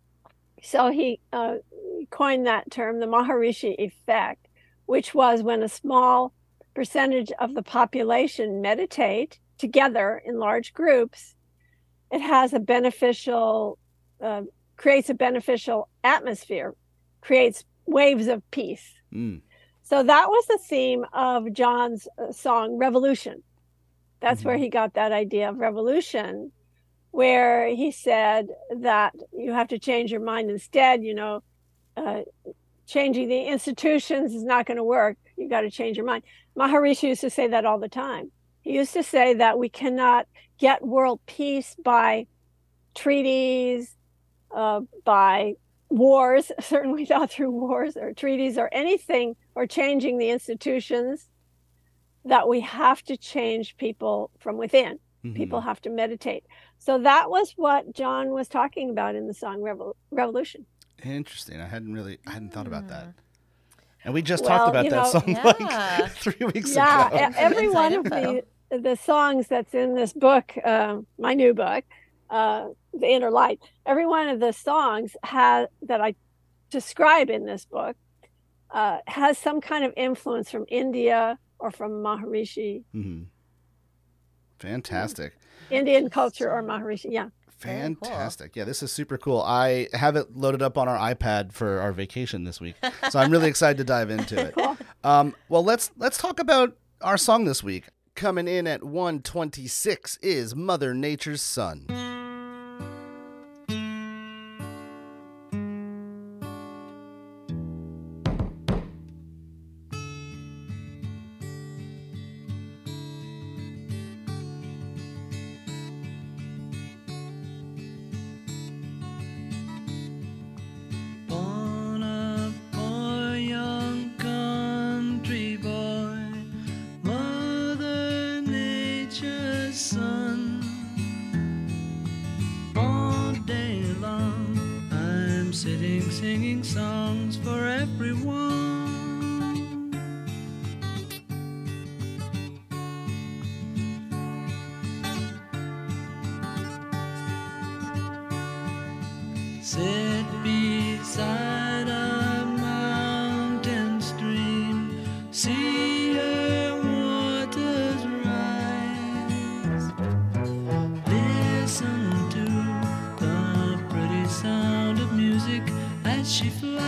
[SPEAKER 4] So he uh, coined that term, the Maharishi effect, which was when a small percentage of the population meditate together in large groups, it has a beneficial, uh, creates a beneficial atmosphere, creates waves of peace.
[SPEAKER 2] Mm.
[SPEAKER 4] So that was the theme of John's uh, song, Revolution. That's
[SPEAKER 2] Mhm.
[SPEAKER 4] where he got that idea of revolution, where he said that you have to change your mind instead. You know, uh, changing the institutions is not going to work. You got to change your mind. Maharishi used to say that all the time. He used to say that we cannot get world peace by treaties, uh, by wars, certainly not through wars or treaties or anything, or changing the institutions, that we have to change people from within.
[SPEAKER 2] Mhm.
[SPEAKER 4] People have to meditate. So that was what John was talking about in the song Revol- Revolution.
[SPEAKER 2] Interesting. I hadn't really, I hadn't thought about that. And we just
[SPEAKER 4] Well,
[SPEAKER 2] talked about
[SPEAKER 4] you
[SPEAKER 2] that
[SPEAKER 4] know-
[SPEAKER 2] song
[SPEAKER 3] Yeah.
[SPEAKER 2] like three weeks
[SPEAKER 4] Yeah,
[SPEAKER 2] ago.
[SPEAKER 4] e- every
[SPEAKER 3] Inside
[SPEAKER 4] one of
[SPEAKER 3] info.
[SPEAKER 4] the the songs that's in this book, uh, my new book, uh, The Inner Light, every one of the songs has that I describe in this book uh, has some kind of influence from India or from Maharishi,
[SPEAKER 2] Mhm. Fantastic.
[SPEAKER 4] Indian culture or Maharishi. Yeah.
[SPEAKER 3] Very cool.
[SPEAKER 2] Fantastic. Yeah, this is super cool. I have it loaded up on our iPad for our vacation this week, so I'm really excited to dive into it. Um, well, let's let's talk about our song this week. Coming in at one twenty-six is Mother Nature's Son.
[SPEAKER 5] Singing songs for everyone. Sit beside a mountain stream, see her waters rise. Listen to the pretty sound of music as she flies.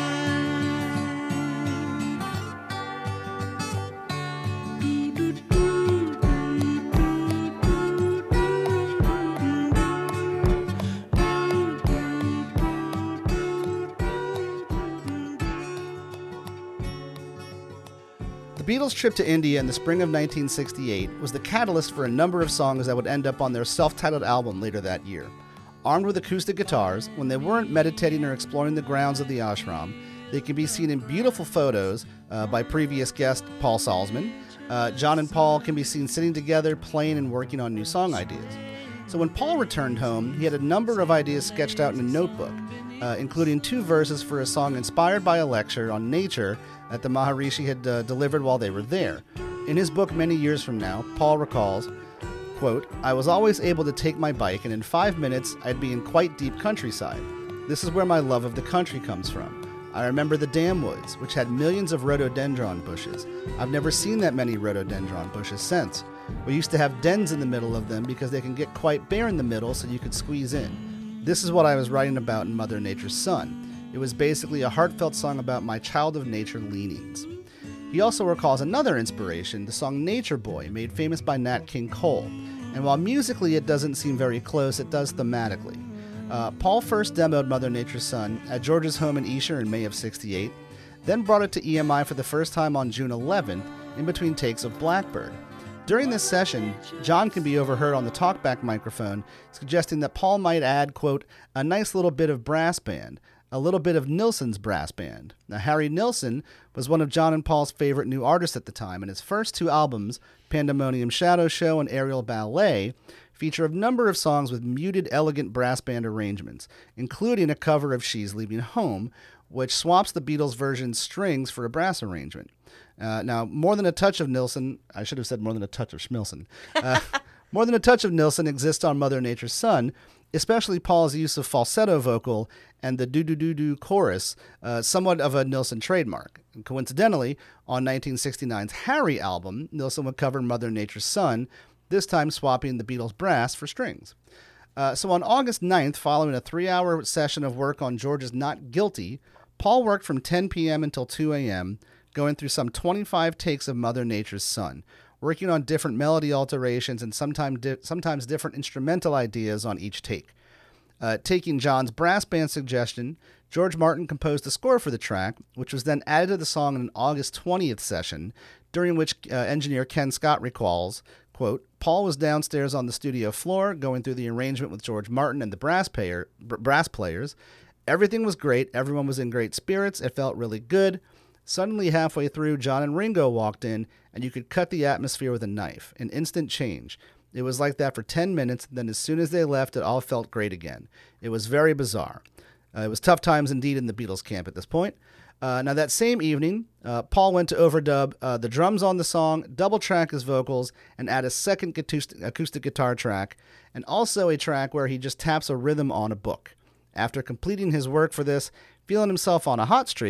[SPEAKER 2] The Beatles' trip to India in the spring of nineteen sixty-eight was the catalyst for a number of songs that would end up on their self-titled album later that year. Armed with acoustic guitars, when they weren't meditating or exploring the grounds of the ashram, they can be seen in beautiful photos uh, by previous guest Paul Salzman. Uh, John and Paul can be seen sitting together, playing and working on new song ideas. So when Paul returned home, he had a number of ideas sketched out in a notebook, uh, including two verses for a song inspired by a lecture on nature that the Maharishi had uh, delivered while they were there. In his book Many Years From Now, Paul recalls, quote, "I was always able to take my bike and in five minutes I'd be in quite deep countryside. This is where my love of the country comes from. I remember the dam woods, which had millions of rhododendron bushes. I've never seen that many rhododendron bushes since. We used to have dens in the middle of them because they can get quite bare in the middle so you could squeeze in. This is what I was writing about in Mother Nature's Son. It was basically a heartfelt song about my child of nature leanings." He also recalls another inspiration, the song Nature Boy, made famous by Nat King Cole. And while musically it doesn't seem very close, it does thematically. Uh, Paul first demoed Mother Nature's Son at George's home in Esher in May of sixty-eight, then brought it to E M I for the first time on June eleventh, in between takes of Blackbird. During this session, John can be overheard on the talkback microphone, suggesting that Paul might add, quote, "a nice little bit of brass band, a little bit of Nilsson's brass band." Now, Harry Nilsson was one of John and Paul's favorite new artists at the time, and his first two albums, Pandemonium Shadow Show and Aerial Ballet, feature a number of songs with muted, elegant brass band arrangements, including a cover of She's Leaving Home, which swaps the Beatles' version's strings for a brass arrangement. Uh, now, more than a touch of Nilsson, I should have said more than a touch of Schmilsson, uh, more than a touch of Nilsson exists on Mother Nature's Son, especially Paul's use of falsetto vocal and the do-do-do-do chorus, uh, somewhat of a Nilsson trademark. And coincidentally, on nineteen sixty-nine's Harry album, Nilsson would cover Mother Nature's Son, this time swapping the Beatles' brass for strings. Uh, so on August ninth, following a three-hour session of work on George's Not Guilty, Paul worked from ten p.m. until two a.m., going through some twenty-five takes of Mother Nature's Son, working on different melody alterations and sometimes di- sometimes different instrumental ideas on each take. Uh, taking John's brass band suggestion, George Martin composed the score for the track, which was then added to the song in an August twentieth session, during which uh, engineer Ken Scott recalls, quote, "Paul was downstairs on the studio floor going through the arrangement with George Martin and the brass, payer, b- brass players. Everything was great. Everyone was in great spirits. It felt really good. Suddenly, halfway through, John and Ringo walked in, and you could cut the atmosphere with a knife. An instant change. It was like that for ten minutes, then as soon as they left, it all felt great again. It was very bizarre." Uh, it was tough times indeed in the Beatles camp at this point. Uh, now, that same evening, uh, Paul went to overdub uh, the drums on the song, double-track his vocals, and add a second acoustic, acoustic guitar track, and also a track where he just taps a rhythm on a book. After completing his work for this, feeling himself on a hot streak,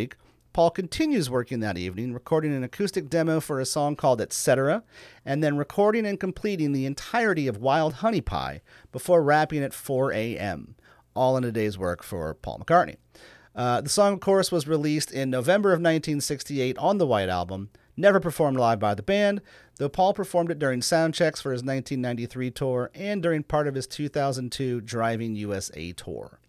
[SPEAKER 2] Paul continues working that evening, recording an acoustic demo for a song called Et Cetera, and then recording and completing the entirety of Wild Honey Pie before wrapping at four a.m., all in a day's work for Paul McCartney. Uh, the song, of course, was released in November of nineteen sixty-eight on the White Album, never performed live by the band, though Paul performed it during sound checks for his nineteen ninety-three tour and during part of his two thousand two Driving U S A tour.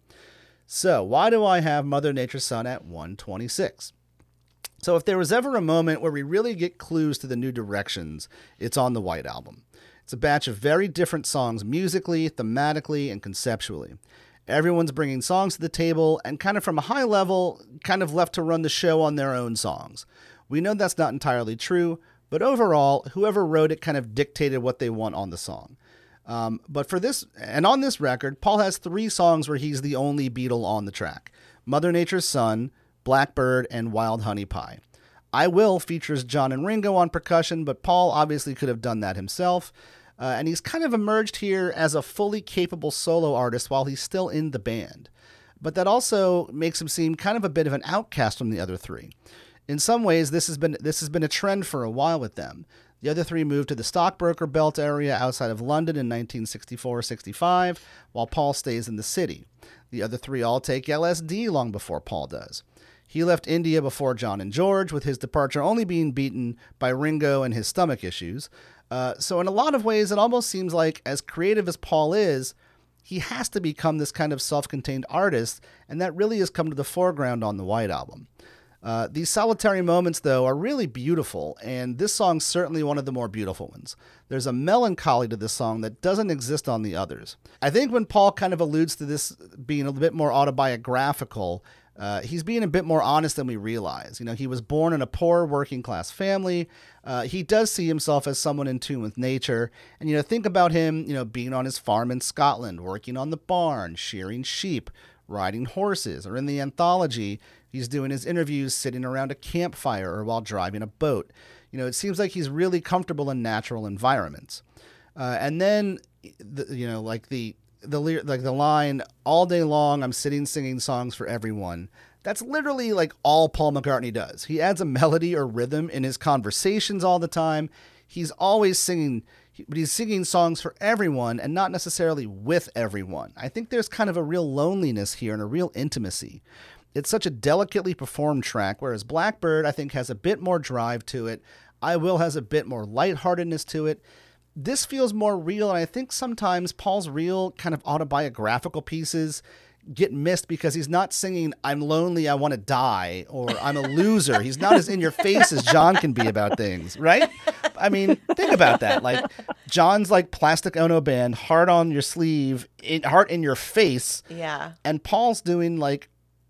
[SPEAKER 2] So, why do I have Mother Nature's Son at one twenty-six? So, if there was ever a moment where we really get clues to the new directions, it's on the White Album. It's a batch of very different songs musically, thematically, and conceptually. Everyone's bringing songs to the table and kind of from a high level, kind of left to run the show on their own songs. We know that's not entirely true, but overall, whoever wrote it kind of dictated what they want on the song. Um, but for this, and on this record, Paul has three songs where he's the only Beatle on the track: Mother Nature's Son, Blackbird, and Wild Honey Pie. I Will features John and Ringo on percussion, but Paul obviously could have done that himself. Uh, and he's kind of emerged here as a fully capable solo artist while he's still in the band. But that also makes him seem kind of a bit of an outcast from the other three. In some ways, this has been this has been a trend for a while with them. The other three moved to the Stockbroker Belt area outside of London in nineteen sixty-four sixty-five, while Paul stays in the city. The other three all take L S D long before Paul does. He left India before John and George, with his departure only being beaten by Ringo and his stomach issues. Uh, so in a lot of ways, it almost seems like, as creative as Paul is, he has to become this kind of self-contained artist, and that really has come to the foreground on the White Album. Uh, these solitary moments, though, are really beautiful, and this song's certainly one of the more beautiful ones. There's a melancholy to this song that doesn't exist on the others. I think when Paul kind of alludes to this being a bit more autobiographical, Uh, he's being a bit more honest than we realize. You know, he was born in a poor working class family. Uh, he does see himself as someone in tune with nature. And, you know, think about him, you know, being on his farm in Scotland, working on the barn, shearing sheep, riding horses, or in the anthology, he's doing his interviews sitting around a campfire or while driving a boat. You know, it seems like he's really comfortable in natural environments. Uh, and then, the, you know, like the, The like the line, "All day long I'm sitting singing songs for everyone." That's literally like all Paul McCartney does. He adds a melody or rhythm in his conversations all the time. He's always singing, but he's singing songs for everyone and not necessarily with everyone. I think there's kind of a real loneliness here and a real intimacy. It's such a delicately performed track, whereas Blackbird, I think, has a bit more drive to it. I Will has a bit more lightheartedness to it. This feels more real, and I think sometimes Paul's real kind of autobiographical pieces get missed because he's not singing, "I'm lonely, I want to die," or "I'm a loser." He's not as in your face as John can be about things, right? I mean, think about that. Like, John's like Plastic Ono Band, heart on your sleeve, in, heart in your face.
[SPEAKER 3] Yeah.
[SPEAKER 2] And Paul's doing like,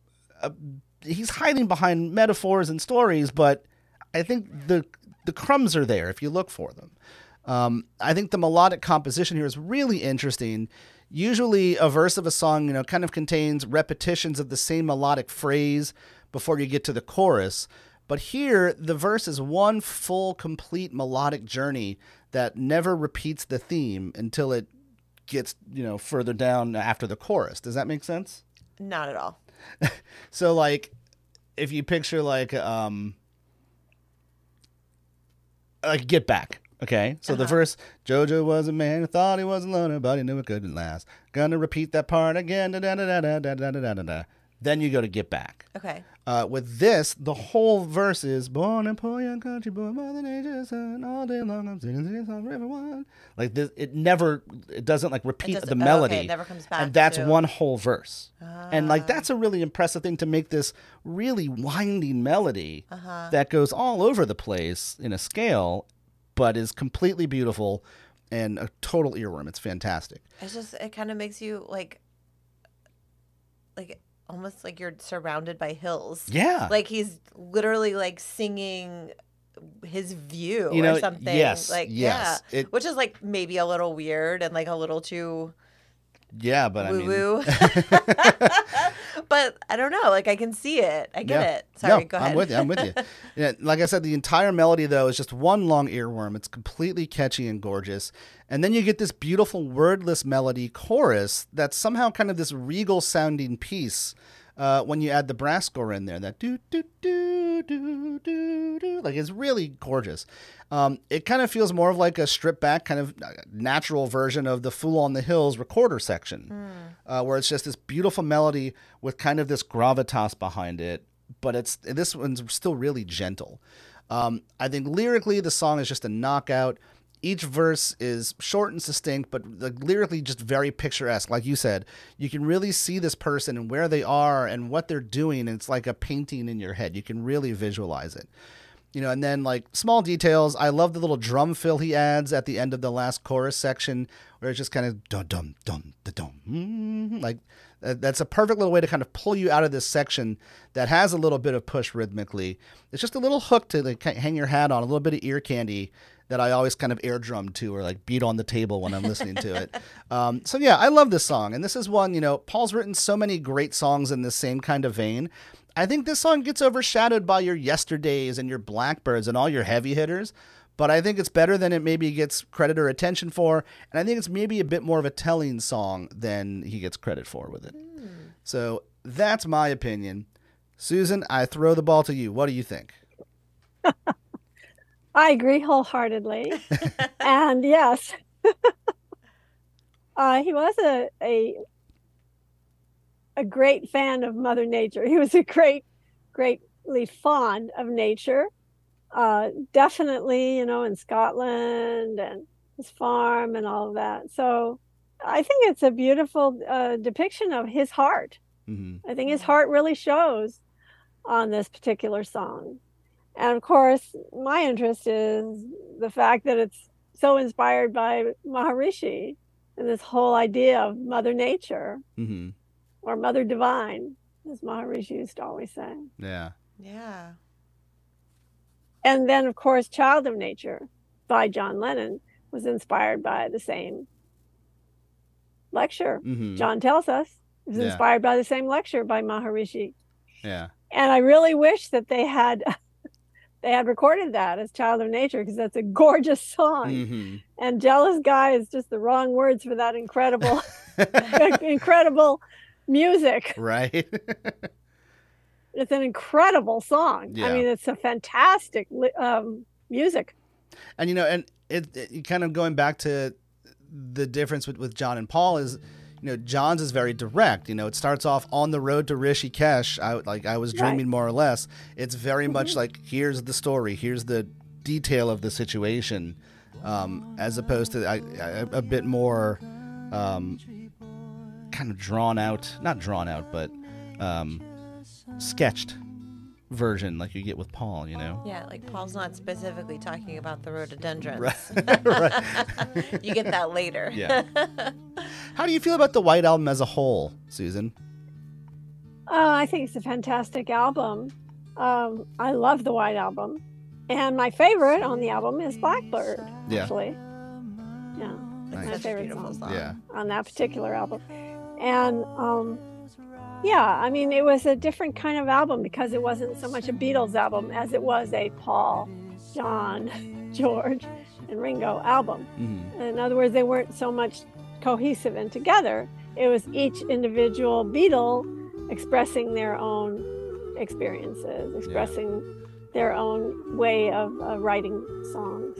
[SPEAKER 2] a, he's hiding behind metaphors and stories, but I think the the crumbs are there if you look for them. Um, I think the melodic composition here is really interesting. Usually a verse of a song, you know, kind of contains repetitions of the same melodic phrase before you get to the chorus. But here, the verse is one full, complete melodic journey that never repeats the theme until it gets, you know, further down after the chorus. Does that make sense?
[SPEAKER 3] Not at all.
[SPEAKER 2] So, like, if you picture, like, um, like Get Back. Okay, so uh-huh. The verse, "Jojo was a man who thought he was alone, but he knew it couldn't last. Gonna repeat that part again, da da da da da da da da da." Then you go to Get Back.
[SPEAKER 3] Okay.
[SPEAKER 2] Uh, with this, the whole verse is, "Born in poor young country boy, Mother Nature's son, all day long I'm singing singing songs for everyone." Like this, it never, it doesn't like repeat
[SPEAKER 3] doesn't,
[SPEAKER 2] the melody.
[SPEAKER 3] Oh, okay, it never comes back.
[SPEAKER 2] And that's
[SPEAKER 3] to...
[SPEAKER 2] one whole verse.
[SPEAKER 3] Uh,
[SPEAKER 2] and like that's a really impressive thing to make this really winding melody
[SPEAKER 3] uh-huh.
[SPEAKER 2] that goes all over the place in a scale, but is completely beautiful and a total earworm. It's fantastic.
[SPEAKER 3] It's just, it kind of makes you like, like almost like you're surrounded by hills.
[SPEAKER 2] Yeah.
[SPEAKER 3] Like he's literally like singing his view
[SPEAKER 2] you know,
[SPEAKER 3] or something.
[SPEAKER 2] Yes.
[SPEAKER 3] Like,
[SPEAKER 2] yes.
[SPEAKER 3] yeah.
[SPEAKER 2] It,
[SPEAKER 3] Which is like maybe a little weird and like a little too
[SPEAKER 2] yeah, but
[SPEAKER 3] woo woo.
[SPEAKER 2] I mean.
[SPEAKER 3] But I don't know. Like I can see it. I get
[SPEAKER 2] yeah.
[SPEAKER 3] it. Sorry,
[SPEAKER 2] no,
[SPEAKER 3] go ahead.
[SPEAKER 2] I'm with you. I'm with you. Yeah, like I said, the entire melody, though, is just one long earworm. It's completely catchy and gorgeous. And then you get this beautiful wordless melody chorus that's somehow kind of this regal sounding piece uh, when you add the brass score in there. That do, do, do, do do do do. Like, it's really gorgeous. Um, it kind of feels more of like a stripped back, kind of natural version of the Fool on the Hills recorder section, mm. uh, where it's just this beautiful melody with kind of this gravitas behind it. But it's this one's still really gentle. Um, I think lyrically, the song is just a knockout. Each verse is short and succinct, but like, lyrically just very picturesque. Like you said, you can really see this person and where they are and what they're doing. And it's like a painting in your head. You can really visualize it. You know, and then like small details. I love the little drum fill he adds at the end of the last chorus section, where it's just kind of dum dum dum da dum. Mm-hmm. Like uh, that's a perfect little way to kind of pull you out of this section that has a little bit of push rhythmically. It's just a little hook to like hang your hat on, a little bit of ear candy that I always kind of air drum to or like beat on the table when I'm listening to it. Um, so yeah, I love this song. And this is one, you know, Paul's written so many great songs in the same kind of vein. I think this song gets overshadowed by your Yesterdays and your Blackbirds and all your heavy hitters, but I think it's better than it maybe gets credit or attention for. And I think it's maybe a bit more of a telling song than he gets credit for with it. Mm. So that's my opinion. Susan, I throw the ball to you. What do you think?
[SPEAKER 4] I agree wholeheartedly. And yes, uh, he was a, a a great fan of Mother Nature. He was a great, greatly fond of nature. Uh, definitely, you know, in Scotland and his farm and all of that. So I think it's a beautiful uh, depiction of his heart. Mm-hmm. I think his heart really shows on this particular song. And of course, my interest is the fact that it's so inspired by Maharishi and this whole idea of Mother Nature, mm-hmm. or Mother Divine, as Maharishi used to always say.
[SPEAKER 2] Yeah.
[SPEAKER 3] Yeah.
[SPEAKER 4] And then, of course, Child of Nature by John Lennon was inspired by the same lecture. Mm-hmm. John tells us it was yeah. inspired by the same lecture by Maharishi.
[SPEAKER 2] Yeah.
[SPEAKER 4] And I really wish that they had... They had recorded that as Child of Nature, because that's a gorgeous song. Mm-hmm. And Jealous Guy is just the wrong words for that incredible, incredible music.
[SPEAKER 2] Right.
[SPEAKER 4] It's an incredible song.
[SPEAKER 2] Yeah.
[SPEAKER 4] I mean, it's a fantastic um, music.
[SPEAKER 2] And, you know, and it, it kind of going back to the difference with, with John and Paul is, you know, John's is very direct. You know, it starts off on the road to Rishikesh. I like I was dreaming, right. more or less. It's very mm-hmm. much like, here's the story, here's the detail of the situation, um, as opposed to I, I, a bit more um, kind of drawn out, not drawn out, but um, sketched version like you get with Paul, you know?
[SPEAKER 3] Yeah, like Paul's not specifically talking about the rhododendrons.
[SPEAKER 2] Right. Right.
[SPEAKER 3] You get that later.
[SPEAKER 2] Yeah. How do you feel about the White Album as a whole, Susan?
[SPEAKER 4] Uh, I think it's a fantastic album. Um, I love the White Album. And my favorite on the album is Blackbird,
[SPEAKER 2] yeah.
[SPEAKER 4] actually. Yeah.
[SPEAKER 2] Nice.
[SPEAKER 4] It's my favorite song,
[SPEAKER 3] song
[SPEAKER 2] yeah.
[SPEAKER 4] on that particular album. And um, yeah, I mean, it was a different kind of album because it wasn't so much a Beatles album as it was a Paul, John, George, and Ringo album. Mm-hmm. In other words, they weren't so much cohesive and together. It was each individual Beatle expressing their own experiences, expressing yeah. their own way of uh, writing songs.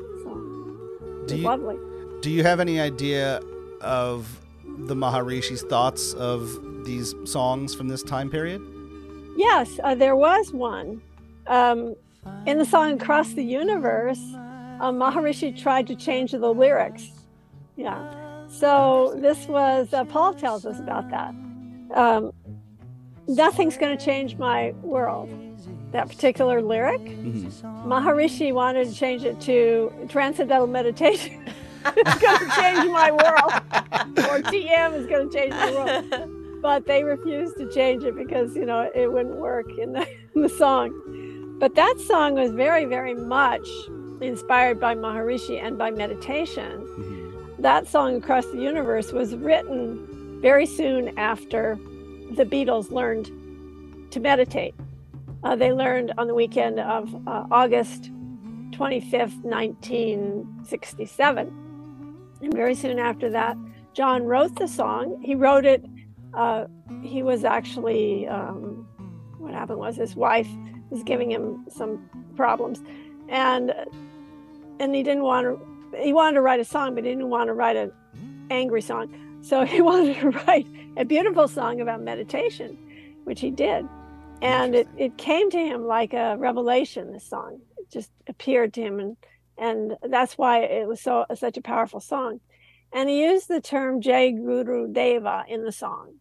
[SPEAKER 4] So it's lovely.
[SPEAKER 2] Do you have any idea of the Maharishi's thoughts of these songs from this time period?
[SPEAKER 4] Yes, uh, there was one. Um, in the song Across the Universe, uh, Maharishi tried to change the lyrics. Yeah. So this was, uh, Paul tells us about that. Um, Nothing's going to change my world. That particular lyric, mm-hmm. Maharishi wanted to change it to Transcendental Meditation. It's going to change my world. Or T M is going to change the world. But they refused to change it because, you know, it wouldn't work in the, in the song. But that song was very, very much inspired by Maharishi and by meditation. Mm-hmm. That song, Across the Universe, was written very soon after the Beatles learned to meditate. Uh, they learned on the weekend of uh, August twenty-fifth, nineteen sixty-seven. And very soon after that, John wrote the song. He wrote it, uh, he was actually, um, what happened was his wife was giving him some problems, and and he didn't want to. He wanted to write a song, but he didn't want to write an angry song. So he wanted to write a beautiful song about meditation, which he did. And it, it came to him like a revelation, this song. It just appeared to him, and and that's why it was so such a powerful song. And he used the term Jai Guru Deva in the song.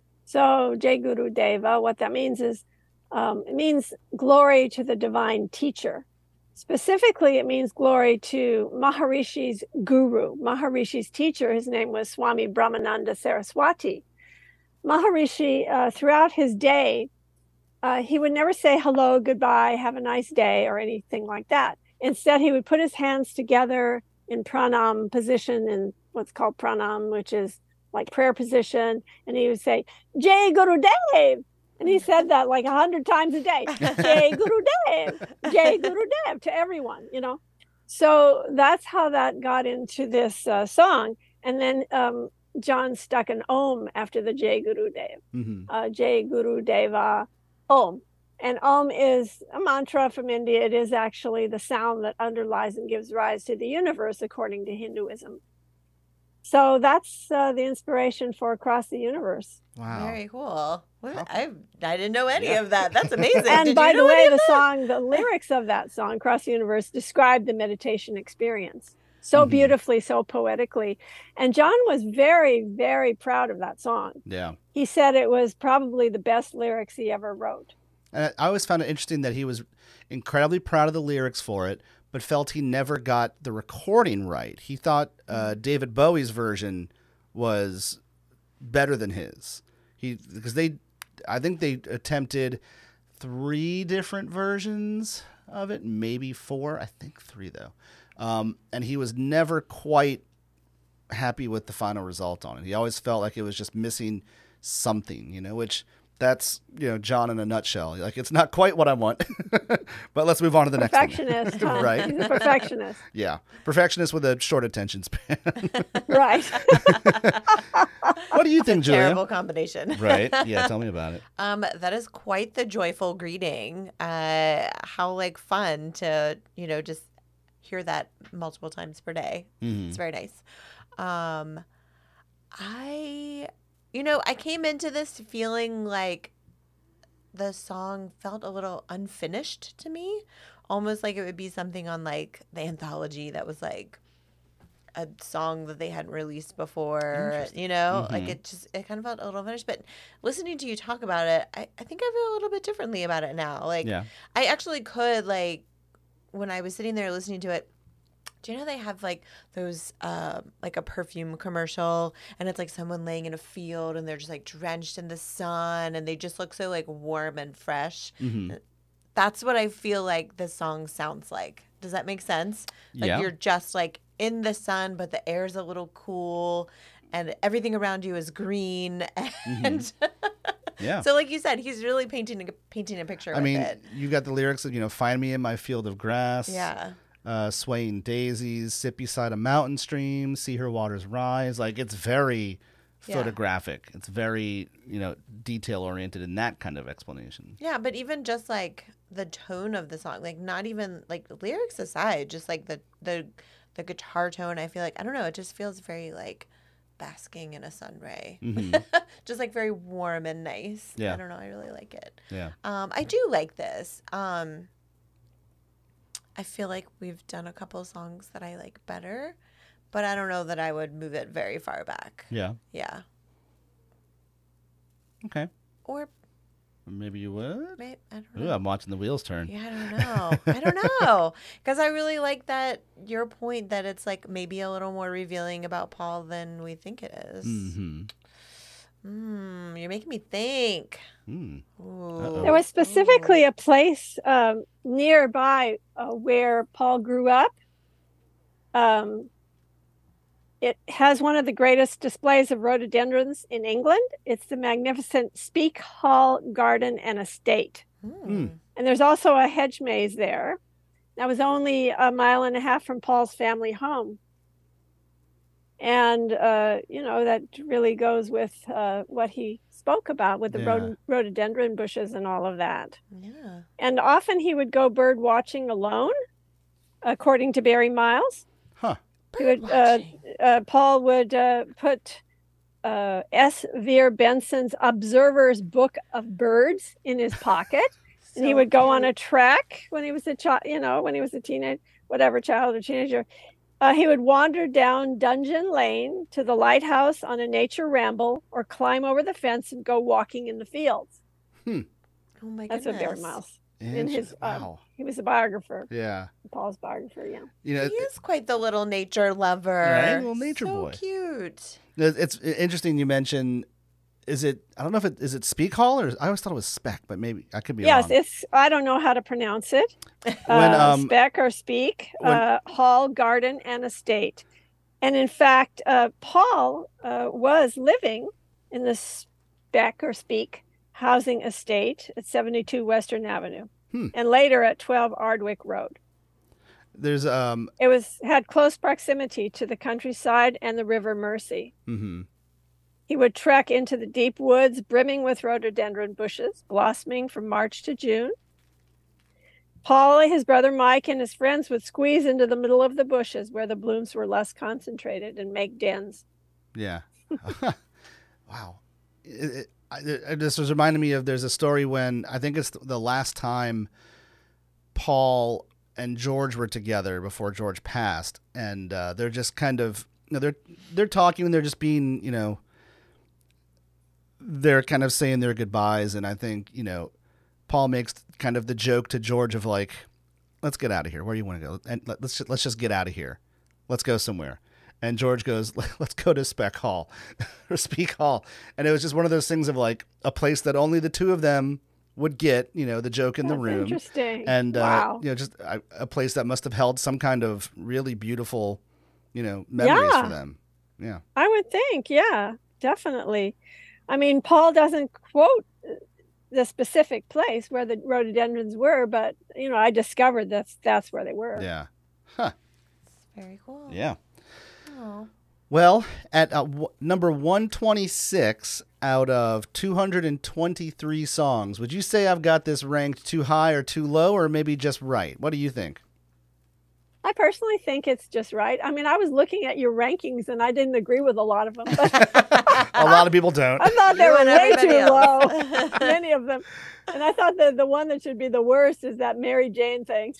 [SPEAKER 4] So Jai Guru Deva, what that means is, um, it means glory to the divine teacher. Specifically, it means glory to Maharishi's guru, Maharishi's teacher. His name was Swami Brahmananda Saraswati. Maharishi, uh, throughout his day, uh, he would never say hello, goodbye, have a nice day, or anything like that. Instead, he would put his hands together in pranam position, in what's called pranam, which is like prayer position, and he would say, Jai Gurudev. And he said that like a hundred times a day, Jai Gurudev, Jai Gurudev, to everyone, you know. So that's how that got into this uh, song. And then um, John stuck an Om after the Jai Gurudev,
[SPEAKER 2] Mm-hmm.
[SPEAKER 4] uh, Jai Gurudeva Om. And Om is a mantra from India. It is actually the sound that underlies and gives rise to the universe, according to Hinduism. So that's uh, the inspiration for Across the Universe.
[SPEAKER 2] Wow.
[SPEAKER 3] Very cool. What-
[SPEAKER 2] How-
[SPEAKER 3] I I didn't know any
[SPEAKER 2] Yeah.
[SPEAKER 3] of that. That's amazing.
[SPEAKER 4] And
[SPEAKER 3] Did
[SPEAKER 4] by
[SPEAKER 3] you
[SPEAKER 4] the
[SPEAKER 3] know
[SPEAKER 4] way,
[SPEAKER 3] any of
[SPEAKER 4] the
[SPEAKER 3] that?
[SPEAKER 4] song, the lyrics of that song, Across the Universe, describe the meditation experience so
[SPEAKER 2] Mhm.
[SPEAKER 4] beautifully, so poetically. And John was very, very proud of that song.
[SPEAKER 2] Yeah.
[SPEAKER 4] He said it was probably the best lyrics he ever wrote.
[SPEAKER 2] And I always found it interesting that he was incredibly proud of the lyrics for it, but felt he never got the recording right. He thought uh, David Bowie's version was better than his. He because they, I think they attempted three different versions of it, maybe four. I think three though, um, and he was never quite happy with the final result on it. He always felt like it was just missing something, you know, which. That's, you know, John in a nutshell. Like, it's not quite what I want, but let's move on to the next one.
[SPEAKER 4] Perfectionist, huh?
[SPEAKER 2] Right.
[SPEAKER 4] He's a perfectionist.
[SPEAKER 2] Yeah. Perfectionist with a short attention span.
[SPEAKER 4] Right.
[SPEAKER 2] What do you think, Julia?
[SPEAKER 3] Terrible combination.
[SPEAKER 2] Right. Yeah. Tell me about it.
[SPEAKER 3] Um, that is quite the joyful greeting. Uh, how like fun to, you know, just hear that multiple times per day.
[SPEAKER 2] Mhm.
[SPEAKER 3] It's very nice. Um, I, you know, I came into this feeling like the song felt a little unfinished to me, almost like it would be something on like the anthology that was like a song that they hadn't released before,
[SPEAKER 2] Interesting.
[SPEAKER 3] you know,
[SPEAKER 2] Mhm.
[SPEAKER 3] like it just, it kind of felt a little finished. But listening to you talk about it, I, I think I feel a little bit differently about it now. Like,
[SPEAKER 2] Yeah.
[SPEAKER 3] I actually could, like, when I was sitting there listening to it, do you know they have like those, uh, like a perfume commercial, and it's like someone laying in a field and they're just like drenched in the sun and they just look so like warm and fresh.
[SPEAKER 2] Mhm.
[SPEAKER 3] That's what I feel like this song sounds like. Does that make sense? Like
[SPEAKER 2] Yeah.
[SPEAKER 3] you're just like in the sun, but the air's a little cool and everything around you is green. And
[SPEAKER 2] Yeah.
[SPEAKER 3] so like you said, he's really painting a, painting a picture
[SPEAKER 2] I
[SPEAKER 3] with
[SPEAKER 2] mean,
[SPEAKER 3] it.
[SPEAKER 2] you got the lyrics of, you know, find me in my field of grass.
[SPEAKER 3] Yeah.
[SPEAKER 2] Uh, swaying daisies, sit beside a mountain stream, see her waters rise. Like, it's very
[SPEAKER 3] Yeah.
[SPEAKER 2] photographic. It's very, you know, detail oriented in that kind of explanation.
[SPEAKER 3] Yeah, but even just like the tone of the song, like not even like lyrics aside, just like the the the guitar tone, I feel like I don't know, it just feels very like basking in a sun ray.
[SPEAKER 2] Mhm.
[SPEAKER 3] Just like very warm and nice.
[SPEAKER 2] Yeah.
[SPEAKER 3] I don't know, I really like it.
[SPEAKER 2] Yeah.
[SPEAKER 3] Um, I do like this. Um, I feel like we've done a couple songs that I like better, but I don't know that I would move it very far back.
[SPEAKER 2] Yeah.
[SPEAKER 3] Yeah.
[SPEAKER 2] Okay.
[SPEAKER 3] Or
[SPEAKER 2] Maybe you would.
[SPEAKER 3] maybe, I don't know.
[SPEAKER 2] Ooh, I'm watching the wheels turn.
[SPEAKER 3] Yeah, I don't know. I don't know. Because I really like that, your point that it's like maybe a little more revealing about Paul than we think it is.
[SPEAKER 2] Mm-hmm.
[SPEAKER 3] Mm, you're making me think.
[SPEAKER 2] Mm.
[SPEAKER 3] Ooh.
[SPEAKER 4] There was specifically a place um, nearby uh, where Paul grew up. Um, it has one of the greatest displays of rhododendrons in England. It's the magnificent Speke Hall Garden and Estate.
[SPEAKER 3] Mm.
[SPEAKER 4] And there's also a hedge maze there. That was only a mile and a half from Paul's family home. And, uh, you know, that really goes with uh, what he spoke about with the
[SPEAKER 2] Yeah.
[SPEAKER 4] rhod- rhododendron bushes and all of that.
[SPEAKER 3] Yeah.
[SPEAKER 4] And often he would go bird watching alone, according to Barry Miles.
[SPEAKER 2] Huh.
[SPEAKER 4] He would, uh,
[SPEAKER 3] Birdwatching.
[SPEAKER 4] uh, Paul would uh, put uh, S. Veer Benson's Observer's Book of Birds in his pocket. And he
[SPEAKER 3] So
[SPEAKER 4] would go on
[SPEAKER 3] cute.
[SPEAKER 4] a trek when he was a child, you know, when he was a teenage, whatever child or teenager. Uh, he would wander down Dungeon Lane to the lighthouse on a nature ramble, or climb over the fence and go walking in the fields.
[SPEAKER 3] Oh my
[SPEAKER 4] That's
[SPEAKER 3] goodness.
[SPEAKER 4] what Barry Miles. In his,
[SPEAKER 2] Inter-
[SPEAKER 4] uh,
[SPEAKER 2] wow.
[SPEAKER 4] He was a biographer,
[SPEAKER 2] Yeah.
[SPEAKER 4] Paul's biographer. Yeah.
[SPEAKER 2] You know,
[SPEAKER 3] He is quite the little nature lover.
[SPEAKER 2] Right? Little nature
[SPEAKER 3] so
[SPEAKER 2] boy.
[SPEAKER 3] cute.
[SPEAKER 2] it- it's interesting you mentioned. Is it? I don't know if it is it Speak Hall or I always thought it was Spec, but maybe I could be
[SPEAKER 4] Yes,
[SPEAKER 2] wrong.
[SPEAKER 4] it's. I don't know how to pronounce it.
[SPEAKER 2] When,
[SPEAKER 4] uh,
[SPEAKER 2] um,
[SPEAKER 4] Spec or Speak,
[SPEAKER 2] when-
[SPEAKER 4] uh, Hall, Garden, and Estate. And in fact, uh, Paul uh, was living in the Spec or Speak housing estate at seventy-two Western Avenue,
[SPEAKER 2] Hmm.
[SPEAKER 4] and later at twelve Ardwick Road.
[SPEAKER 2] There's um.
[SPEAKER 4] It was had close proximity to the countryside and the River Mersey.
[SPEAKER 2] Mm-hmm.
[SPEAKER 4] He would trek into the deep woods brimming with rhododendron bushes, blossoming from March to June. Paul, his brother Mike, and his friends would squeeze into the middle of the bushes where the blooms were less concentrated and make dens.
[SPEAKER 2] Yeah. Wow. It, it, I, it, this was reminding me of there's a story when I think it's the last time Paul and George were together before George passed, and uh, they're just kind of you know, they're they're talking and they're just being you know they're kind of saying their goodbyes, and I think you know Paul makes kind of the joke to George of like, let's get out of here. Where do you want to go? And let- let's just, let's just get out of here. Let's go somewhere. And George goes, let's go to Spec Hall or Speak Hall. And it was just one of those things of like a place that only the two of them would get, you know, the joke in the
[SPEAKER 4] That's
[SPEAKER 2] room.
[SPEAKER 4] interesting.
[SPEAKER 2] And, uh,
[SPEAKER 4] wow.
[SPEAKER 2] you know, just a, a place that must have held some kind of really beautiful, you know, memories
[SPEAKER 4] Yeah.
[SPEAKER 2] for them. Yeah.
[SPEAKER 4] I would think, yeah, definitely. I mean, Paul doesn't quote the specific place where the rhododendrons were, but you know, I discovered that's that's where they were.
[SPEAKER 2] Yeah. Huh.
[SPEAKER 3] Very cool.
[SPEAKER 2] Yeah.
[SPEAKER 3] Oh.
[SPEAKER 2] Well, at uh, w- number one twenty-six out of two hundred twenty-three songs, would you say I've got this ranked too high or too low, or maybe just right? What do you think?
[SPEAKER 4] I personally think it's just right. I mean, I was looking at your rankings and I didn't agree with a lot of them. But
[SPEAKER 2] A lot of people don't.
[SPEAKER 4] I thought they
[SPEAKER 3] You
[SPEAKER 4] were
[SPEAKER 3] and
[SPEAKER 4] way
[SPEAKER 3] everybody
[SPEAKER 4] too
[SPEAKER 3] else.
[SPEAKER 4] low, many of them. And I thought that the one that should be the worst is that Mary Jane thing.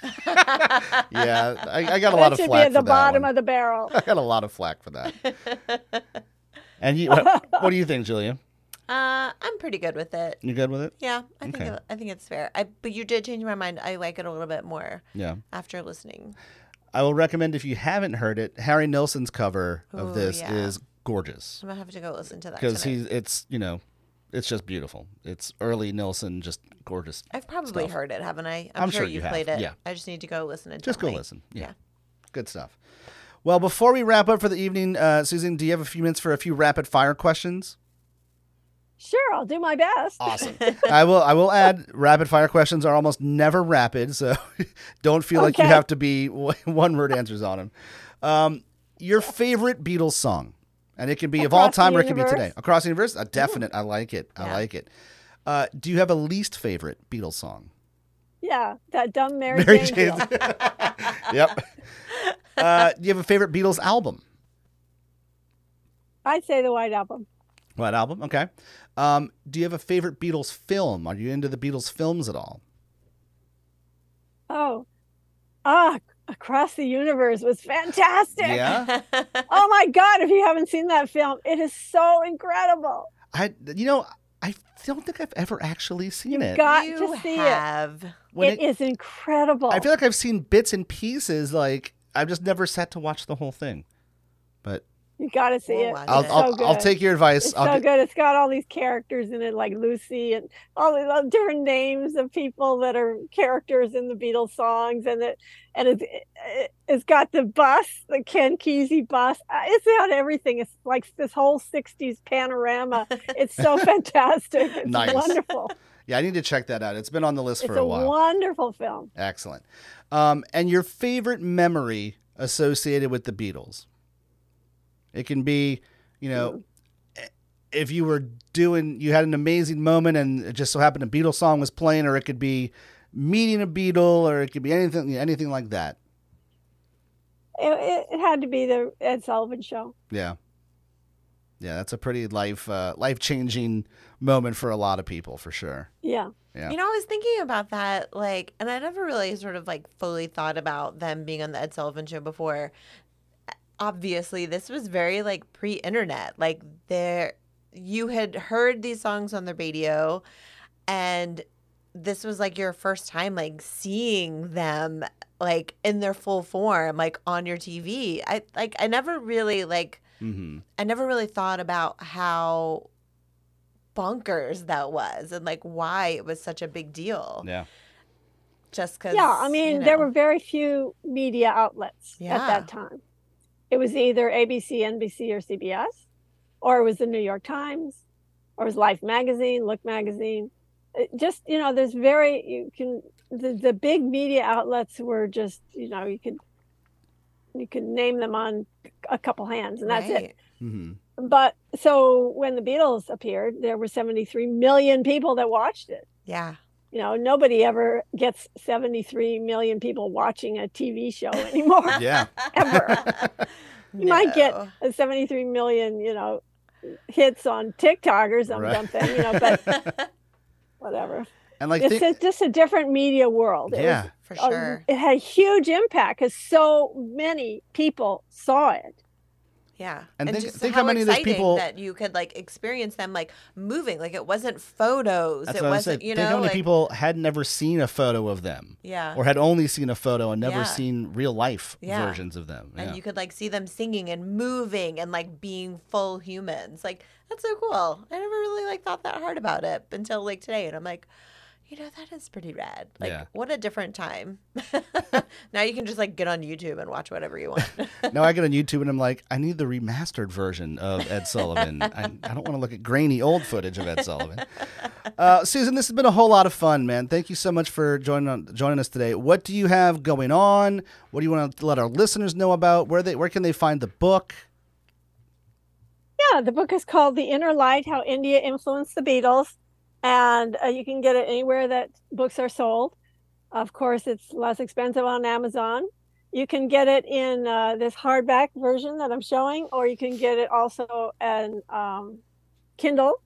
[SPEAKER 2] Yeah, I, I got a
[SPEAKER 4] That
[SPEAKER 2] lot of
[SPEAKER 4] should be
[SPEAKER 2] flack
[SPEAKER 4] at the
[SPEAKER 2] for that
[SPEAKER 4] bottom
[SPEAKER 2] one.
[SPEAKER 4] of the barrel.
[SPEAKER 2] I got a lot of flack for that. And you, what, what do you think, Julia?
[SPEAKER 3] Uh, I'm pretty good with it.
[SPEAKER 2] You good with it?
[SPEAKER 3] Yeah, I
[SPEAKER 2] Okay.
[SPEAKER 3] think it, I think it's fair. I but you did change my mind. I like it a little bit more
[SPEAKER 2] Yeah.
[SPEAKER 3] after listening.
[SPEAKER 2] I will recommend if you haven't heard it, Harry Nilsson's cover of
[SPEAKER 3] Ooh,
[SPEAKER 2] this
[SPEAKER 3] yeah.
[SPEAKER 2] is gorgeous
[SPEAKER 3] I'm gonna have to go listen to that
[SPEAKER 2] because
[SPEAKER 3] tonight.
[SPEAKER 2] he's it's you know it's just beautiful. It's early Nilsson, just gorgeous.
[SPEAKER 3] I've probably
[SPEAKER 2] stuff.
[SPEAKER 3] heard it, haven't I? I'm,
[SPEAKER 2] I'm
[SPEAKER 3] sure,
[SPEAKER 2] sure you
[SPEAKER 3] you
[SPEAKER 2] have,
[SPEAKER 3] played it.
[SPEAKER 2] yeah.
[SPEAKER 3] I just need to go listen and
[SPEAKER 2] Just
[SPEAKER 3] tell
[SPEAKER 2] go
[SPEAKER 3] me.
[SPEAKER 2] listen. Yeah.
[SPEAKER 3] Yeah.
[SPEAKER 2] Good stuff. Well, before we wrap up for the evening, uh, Susan, do you have a few minutes for a few rapid fire questions?
[SPEAKER 4] Sure, I'll do my best.
[SPEAKER 2] Awesome. I will. I will add. Rapid fire questions are almost never rapid, so don't feel like you
[SPEAKER 4] Okay.
[SPEAKER 2] have to be one word answers on them. Um, your favorite Beatles song, and it can be of all
[SPEAKER 4] Across the
[SPEAKER 2] time or it can be
[SPEAKER 4] Universe?
[SPEAKER 2] today. Across the universe, a definite. I like it. I
[SPEAKER 3] Yeah.
[SPEAKER 2] like it. Uh, do you have a least favorite Beatles song?
[SPEAKER 4] Yeah, that dumb Mary,
[SPEAKER 2] Mary
[SPEAKER 4] Jane.
[SPEAKER 2] Jane's.
[SPEAKER 4] deal.
[SPEAKER 2] Yep. Uh, do you have a favorite Beatles album?
[SPEAKER 4] I'd say the White Album.
[SPEAKER 2] What album? Okay. Um, do you have a favorite Beatles film? Are you into the Beatles films at all?
[SPEAKER 4] Oh, ah, Across the Universe was fantastic.
[SPEAKER 2] Yeah.
[SPEAKER 4] Oh my God, if you haven't seen that film, it is so incredible.
[SPEAKER 2] I, you know, I don't think I've ever actually seen
[SPEAKER 4] You've
[SPEAKER 2] it.
[SPEAKER 4] got
[SPEAKER 3] you
[SPEAKER 4] to see
[SPEAKER 3] have.
[SPEAKER 2] When
[SPEAKER 4] it. It is incredible.
[SPEAKER 2] I feel like I've seen bits and pieces. Like I've just never sat to watch the whole thing. But
[SPEAKER 4] you got to see
[SPEAKER 3] We'll
[SPEAKER 4] it.
[SPEAKER 3] watch
[SPEAKER 2] I'll
[SPEAKER 3] it.
[SPEAKER 4] It's
[SPEAKER 2] I'll,
[SPEAKER 4] so good.
[SPEAKER 2] I'll take your advice.
[SPEAKER 4] It's
[SPEAKER 2] I'll
[SPEAKER 4] so
[SPEAKER 2] get-
[SPEAKER 4] good. It's got all these characters in it, like Lucy and all these other different names of people that are characters in the Beatles songs, and it and it's it, it's got the bus, the Ken Kesey bus. Uh, It's got everything. It's like this whole sixties panorama. It's so fantastic. It's
[SPEAKER 2] Nice.
[SPEAKER 4] wonderful.
[SPEAKER 2] Yeah, I need to check that out. It's been on the list
[SPEAKER 4] It's
[SPEAKER 2] for a
[SPEAKER 4] a
[SPEAKER 2] while.
[SPEAKER 4] wonderful film.
[SPEAKER 2] Excellent. Um, and your favorite memory associated with the Beatles? It can be, you know, if you were doing, you had an amazing moment and it just so happened a Beatles song was playing, or it could be meeting a Beatle, or it could be anything, anything like that.
[SPEAKER 4] It, it had to be the Ed Sullivan Show.
[SPEAKER 2] Yeah. Yeah, that's a pretty life uh, life changing moment for a lot of people, for sure.
[SPEAKER 4] Yeah.
[SPEAKER 2] Yeah.
[SPEAKER 3] You know, I was thinking about that, like, and I never really sort of like fully thought about them being on the Ed Sullivan Show before. Obviously, this was very like pre-internet. Like, there, you had heard these songs on the radio, and this was like your first time like seeing them like in their full form, like on your T V. I like, I never really like,
[SPEAKER 2] Mm-hmm.
[SPEAKER 3] I never really thought about how bonkers that was and like why it was such a big deal.
[SPEAKER 2] Yeah.
[SPEAKER 3] Just because.
[SPEAKER 4] Yeah, I mean,
[SPEAKER 3] you know.
[SPEAKER 4] there were very few media outlets
[SPEAKER 3] Yeah.
[SPEAKER 4] at that time. It was either A B C, N B C, or C B S, or it was the New York Times, or it was Life magazine, Look magazine. It just, you know, there's very, you can, the, the big media outlets were just, you know, you could, you could name them on a couple hands, and that's it.
[SPEAKER 3] Right.
[SPEAKER 2] Mm-hmm.
[SPEAKER 4] But so when the Beatles appeared, there were seventy-three million people that watched it.
[SPEAKER 3] Yeah.
[SPEAKER 4] You know, nobody ever gets seventy-three million people watching a T V show anymore.
[SPEAKER 2] Yeah.
[SPEAKER 4] Ever. You might get
[SPEAKER 3] No.
[SPEAKER 4] a seventy-three million, you know, hits on TikTok or some
[SPEAKER 2] Right.
[SPEAKER 4] something, you know, but whatever.
[SPEAKER 2] And like,
[SPEAKER 4] It's
[SPEAKER 2] think,
[SPEAKER 4] a, just a different media world. It
[SPEAKER 2] yeah.
[SPEAKER 4] was
[SPEAKER 3] For
[SPEAKER 4] a-
[SPEAKER 3] sure.
[SPEAKER 4] it had a huge impact because so many people saw it.
[SPEAKER 3] Yeah.
[SPEAKER 2] And think-
[SPEAKER 3] just
[SPEAKER 2] think how many of those
[SPEAKER 3] exciting
[SPEAKER 2] people-
[SPEAKER 3] that you could like experience them like moving. Like it wasn't photos.
[SPEAKER 2] That's
[SPEAKER 3] it
[SPEAKER 2] what I
[SPEAKER 3] wasn't,
[SPEAKER 2] said.
[SPEAKER 3] you
[SPEAKER 2] Think
[SPEAKER 3] know,
[SPEAKER 2] how many
[SPEAKER 3] like,
[SPEAKER 2] people had never seen a photo of them,
[SPEAKER 3] yeah.
[SPEAKER 2] or had only seen a photo and never
[SPEAKER 3] Yeah.
[SPEAKER 2] seen real life
[SPEAKER 3] Yeah.
[SPEAKER 2] versions of them.
[SPEAKER 3] And
[SPEAKER 2] Yeah.
[SPEAKER 3] you could like see them singing and moving and like being full humans. Like that's so cool. I never really like thought that hard about it until like today, and I'm like, you know, that is pretty rad. Like
[SPEAKER 2] Yeah.
[SPEAKER 3] what a different time. Now you can just like get on YouTube and watch whatever you want.
[SPEAKER 2] Now I get on YouTube and I'm like, I need the remastered version of Ed Sullivan. I, I don't want to look at grainy old footage of Ed Sullivan. Uh, Susan, this has been a whole lot of fun, man. Thank you so much for joining on, joining us today. What do you have going on? What do you want to let our listeners know about? Where they where can they find the book?
[SPEAKER 4] Yeah, the book is called The Inner Light, How India Influenced the Beatles. And uh, you can get it anywhere that books are sold. Of course, it's less expensive on Amazon. You can get it in uh, this hardback version that I'm showing, or you can get it also in um, Kindle.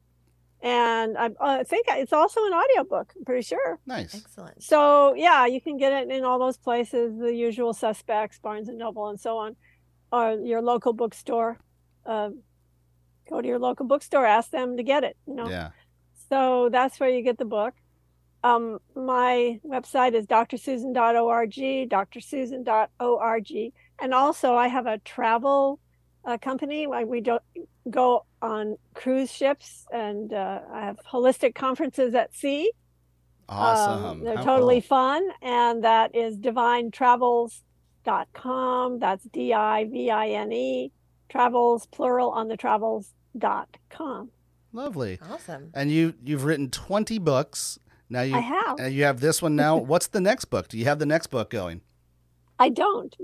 [SPEAKER 4] And I, I think it's also an audiobook, I'm pretty sure.
[SPEAKER 2] Nice.
[SPEAKER 3] Excellent.
[SPEAKER 4] So, yeah, you can get it in all those places, the usual suspects, Barnes and Noble and so on, or your local bookstore. Uh, go to your local bookstore, ask them to get it, you know.
[SPEAKER 2] Yeah.
[SPEAKER 4] So that's where you get the book. Um, my website is d r susan dot org, d r susan dot org. And also I have a travel uh, company. Like we do, go on cruise ships, and uh, I have holistic conferences at sea.
[SPEAKER 2] Awesome.
[SPEAKER 4] Um, they're
[SPEAKER 2] How
[SPEAKER 4] totally
[SPEAKER 2] cool.
[SPEAKER 4] fun. And that is divine travels dot com. That's D I V I N E, travels, plural on the travels dot com.
[SPEAKER 2] Lovely.
[SPEAKER 3] Awesome.
[SPEAKER 2] And you you've written twenty books. Now you
[SPEAKER 4] I have.
[SPEAKER 2] uh, you have this one now. What's the next book? Do you have the next book going?
[SPEAKER 4] I don't.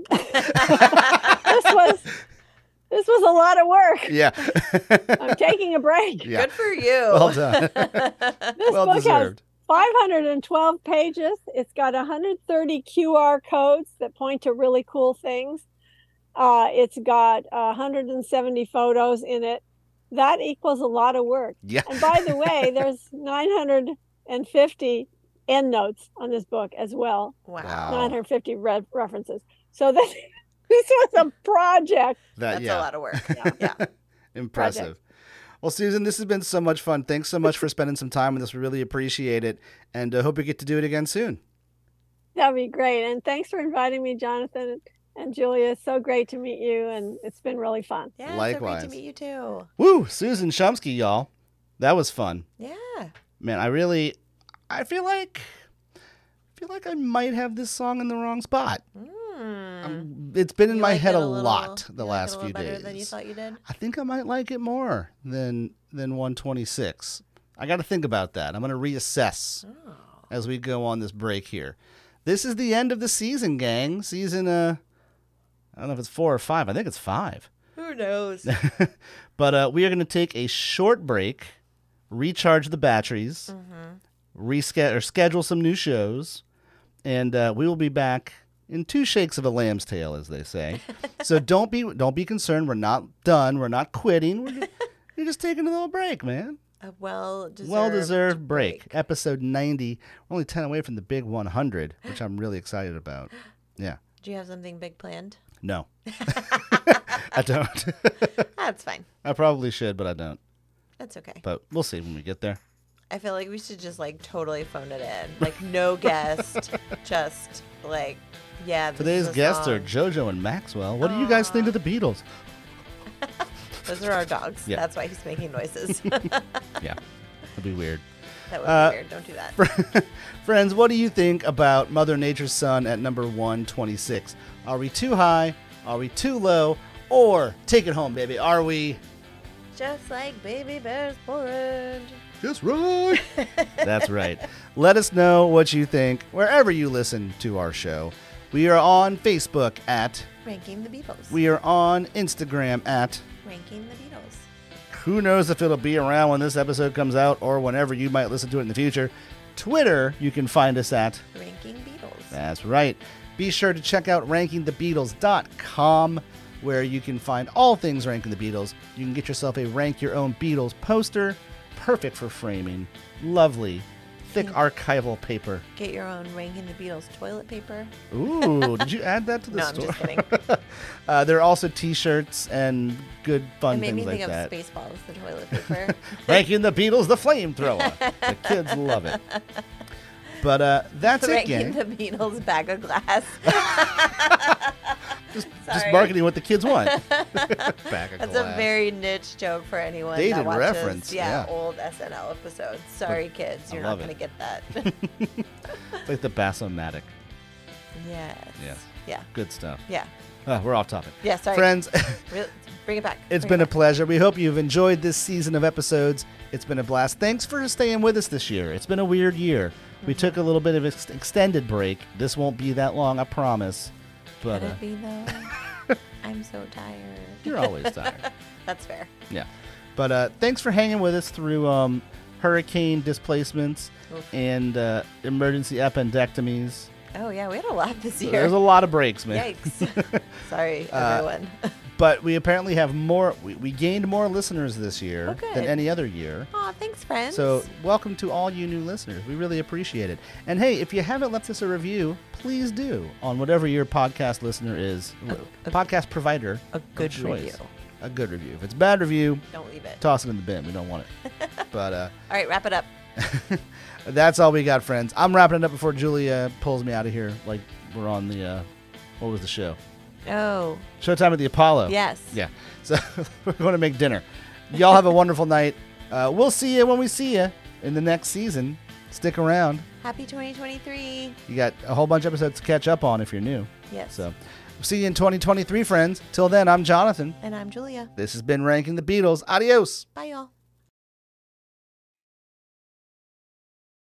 [SPEAKER 4] this was this was a lot of work.
[SPEAKER 2] Yeah.
[SPEAKER 4] I'm taking a break.
[SPEAKER 2] Yeah.
[SPEAKER 3] Good for you.
[SPEAKER 2] Well done.
[SPEAKER 4] This
[SPEAKER 2] well
[SPEAKER 4] book
[SPEAKER 2] deserved.
[SPEAKER 4] has five hundred twelve pages. It's got one hundred thirty Q R codes that point to really cool things. Uh, it's got uh, one hundred seventy photos in it. That equals a lot of work.
[SPEAKER 2] Yeah.
[SPEAKER 4] And by the way, there's nine hundred fifty endnotes on this book as well.
[SPEAKER 3] Wow.
[SPEAKER 2] Wow.
[SPEAKER 4] nine hundred fifty re- references. So this, this was a project.
[SPEAKER 2] That
[SPEAKER 3] That's
[SPEAKER 2] yeah.
[SPEAKER 3] a lot of work. Yeah.
[SPEAKER 2] Impressive. Well, Susan, this has been so much fun. Thanks so much for spending some time with us. We really appreciate it, and uh, hope you get to do it again soon.
[SPEAKER 4] That'd be great. And thanks for inviting me, Jonathan and, and Julia. It's so great to meet you, and it's been really fun.
[SPEAKER 3] Yeah. So
[SPEAKER 2] Likewise.
[SPEAKER 3] great to meet you too.
[SPEAKER 2] Woo, Susan Shumsky, y'all. That was fun.
[SPEAKER 3] Yeah.
[SPEAKER 2] Man, I really, I feel like, I feel like I might have this song in the wrong spot.
[SPEAKER 3] Mm.
[SPEAKER 2] Um, it's been in
[SPEAKER 3] You
[SPEAKER 2] my
[SPEAKER 3] like
[SPEAKER 2] head
[SPEAKER 3] it
[SPEAKER 2] a,
[SPEAKER 3] little-
[SPEAKER 2] lot the
[SPEAKER 3] you like it
[SPEAKER 2] last
[SPEAKER 3] a
[SPEAKER 2] few
[SPEAKER 3] little better
[SPEAKER 2] days.
[SPEAKER 3] than you thought you did.
[SPEAKER 2] I think I might like it more than than one twenty-six. I got to think about that. I'm going to reassess
[SPEAKER 3] Oh.
[SPEAKER 2] as we go on this break here. This is the end of the season, gang. Season, uh, I don't know if it's four or five. I think it's five.
[SPEAKER 3] Hmm. Who knows?
[SPEAKER 2] But uh, we are going to take a short break, recharge the batteries, reschedule or schedule some new shows, and uh, we will be back in two shakes of a lamb's tail, as they say. So don't be don't be concerned. We're not done. We're not quitting. We're just, we're just taking a little break, man.
[SPEAKER 3] A well-deserved,
[SPEAKER 2] Well-deserved break. Episode ninety. We're only ten away from the big one hundred, which I'm really excited about. Yeah.
[SPEAKER 3] Do you have something big planned?
[SPEAKER 2] No. I don't.
[SPEAKER 3] That's fine.
[SPEAKER 2] I probably should, but I don't.
[SPEAKER 3] That's okay.
[SPEAKER 2] But we'll see when we get there.
[SPEAKER 3] I feel like we should just like totally phone it in. Like no guest, just like yeah. this
[SPEAKER 2] Today's
[SPEAKER 3] is a
[SPEAKER 2] guests are
[SPEAKER 3] song.
[SPEAKER 2] JoJo and Maxwell. What do you guys think of the Beatles?
[SPEAKER 3] Those are our dogs.
[SPEAKER 2] Yeah.
[SPEAKER 3] That's why he's making noises.
[SPEAKER 2] Yeah. That'd be weird.
[SPEAKER 3] That would
[SPEAKER 2] Uh,
[SPEAKER 3] be weird. Don't do that.
[SPEAKER 2] Friends, what do you think about Mother Nature's Son at number one twenty-six? Are we too high? Are we too low? Or take it home, baby. Are we
[SPEAKER 3] Just like baby bear's porridge.
[SPEAKER 2] just right? That's right. Let us know what you think wherever you listen to our show. We are on Facebook at,
[SPEAKER 3] Ranking the Beatles.
[SPEAKER 2] we are on Instagram at,
[SPEAKER 3] Ranking the Beatles.
[SPEAKER 2] who knows if it'll be around when this episode comes out or whenever you might listen to it in the future. Twitter, you can find us at,
[SPEAKER 3] Ranking Beatles.
[SPEAKER 2] that's right. Be sure to check out ranking the beatles dot com, where you can find all things Ranking the Beatles. You can get yourself a Rank Your Own Beatles poster, perfect for framing, lovely, thick archival paper.
[SPEAKER 3] Get your own Ranking the Beatles toilet paper.
[SPEAKER 2] Ooh, did you add that to the
[SPEAKER 3] No, I'm
[SPEAKER 2] store?
[SPEAKER 3] just kidding.
[SPEAKER 2] uh, there are also T-shirts and good fun
[SPEAKER 3] It made me
[SPEAKER 2] things like
[SPEAKER 3] think
[SPEAKER 2] that.
[SPEAKER 3] of Spaceballs, the toilet paper.
[SPEAKER 2] Ranking the Beatles, the flamethrower. The kids love it. But uh, that's it,
[SPEAKER 3] Ranking
[SPEAKER 2] gang.
[SPEAKER 3] the Beatles bag of glass.
[SPEAKER 2] Just, just
[SPEAKER 3] Sorry.
[SPEAKER 2] marketing what the kids want. Bag of
[SPEAKER 3] That's
[SPEAKER 2] glass.
[SPEAKER 3] a very niche joke for anyone
[SPEAKER 2] Dated
[SPEAKER 3] that watches
[SPEAKER 2] reference,
[SPEAKER 3] yeah,
[SPEAKER 2] yeah.
[SPEAKER 3] old S N L episodes. Sorry, kids,
[SPEAKER 2] I
[SPEAKER 3] you're
[SPEAKER 2] love
[SPEAKER 3] not
[SPEAKER 2] it.
[SPEAKER 3] going to get that.
[SPEAKER 2] like the Bassomatic.
[SPEAKER 3] yes.
[SPEAKER 2] Yes.
[SPEAKER 3] Yeah.
[SPEAKER 2] Good stuff.
[SPEAKER 3] Yeah.
[SPEAKER 2] Uh, we're off topic.
[SPEAKER 3] Yeah. Sorry.
[SPEAKER 2] Friends,
[SPEAKER 3] Re- bring it back.
[SPEAKER 2] it's
[SPEAKER 3] Bring
[SPEAKER 2] been
[SPEAKER 3] it
[SPEAKER 2] a
[SPEAKER 3] back.
[SPEAKER 2] pleasure. We hope you've enjoyed this season of episodes. It's been a blast. Thanks for staying with us this year. It's been a weird year. We
[SPEAKER 3] Mm-hmm.
[SPEAKER 2] took a little bit of ex- extended break. This won't be that long, I promise. But
[SPEAKER 3] Could
[SPEAKER 2] uh,
[SPEAKER 3] it be though? I'm so tired.
[SPEAKER 2] you're always tired.
[SPEAKER 3] That's fair.
[SPEAKER 2] Yeah. But uh, thanks for hanging with us through um, hurricane displacements
[SPEAKER 3] Oof.
[SPEAKER 2] and uh, emergency appendectomies.
[SPEAKER 3] Oh yeah, we had a lot this year.
[SPEAKER 2] There's a lot of breaks, man.
[SPEAKER 3] Yikes. Sorry,
[SPEAKER 2] Uh,
[SPEAKER 3] everyone.
[SPEAKER 2] But we apparently have more. We, we gained more listeners this year
[SPEAKER 3] Oh, good.
[SPEAKER 2] than any other year.
[SPEAKER 3] Aw, thanks, friends.
[SPEAKER 2] So welcome to all you new listeners. We really appreciate it. And hey, if you haven't left us a review, please do on whatever your podcast listener is,
[SPEAKER 3] a-
[SPEAKER 2] podcast provider.
[SPEAKER 3] a
[SPEAKER 2] of
[SPEAKER 3] good
[SPEAKER 2] choice.
[SPEAKER 3] review.
[SPEAKER 2] A good review. If it's a bad review,
[SPEAKER 3] Don't leave it.
[SPEAKER 2] toss it in the bin. We don't want it. But uh,
[SPEAKER 3] All right, wrap it up.
[SPEAKER 2] that's all we got, friends. I'm wrapping it up before Julia pulls me out of here. Like we're on the uh, what was the show?
[SPEAKER 3] Oh,
[SPEAKER 2] Showtime at the Apollo.
[SPEAKER 3] yes.
[SPEAKER 2] Yeah. So we're going to make dinner. Y'all have a wonderful night. Uh, we'll see you when we see you in the next season. Stick around.
[SPEAKER 3] Happy twenty twenty-three.
[SPEAKER 2] You got a whole bunch of episodes to catch up on if you're new.
[SPEAKER 3] Yes.
[SPEAKER 2] So see you in twenty twenty-three, friends. Till then, I'm Jonathan.
[SPEAKER 3] And I'm Julia.
[SPEAKER 2] This has been Ranking the Beatles. Adios.
[SPEAKER 3] Bye, y'all.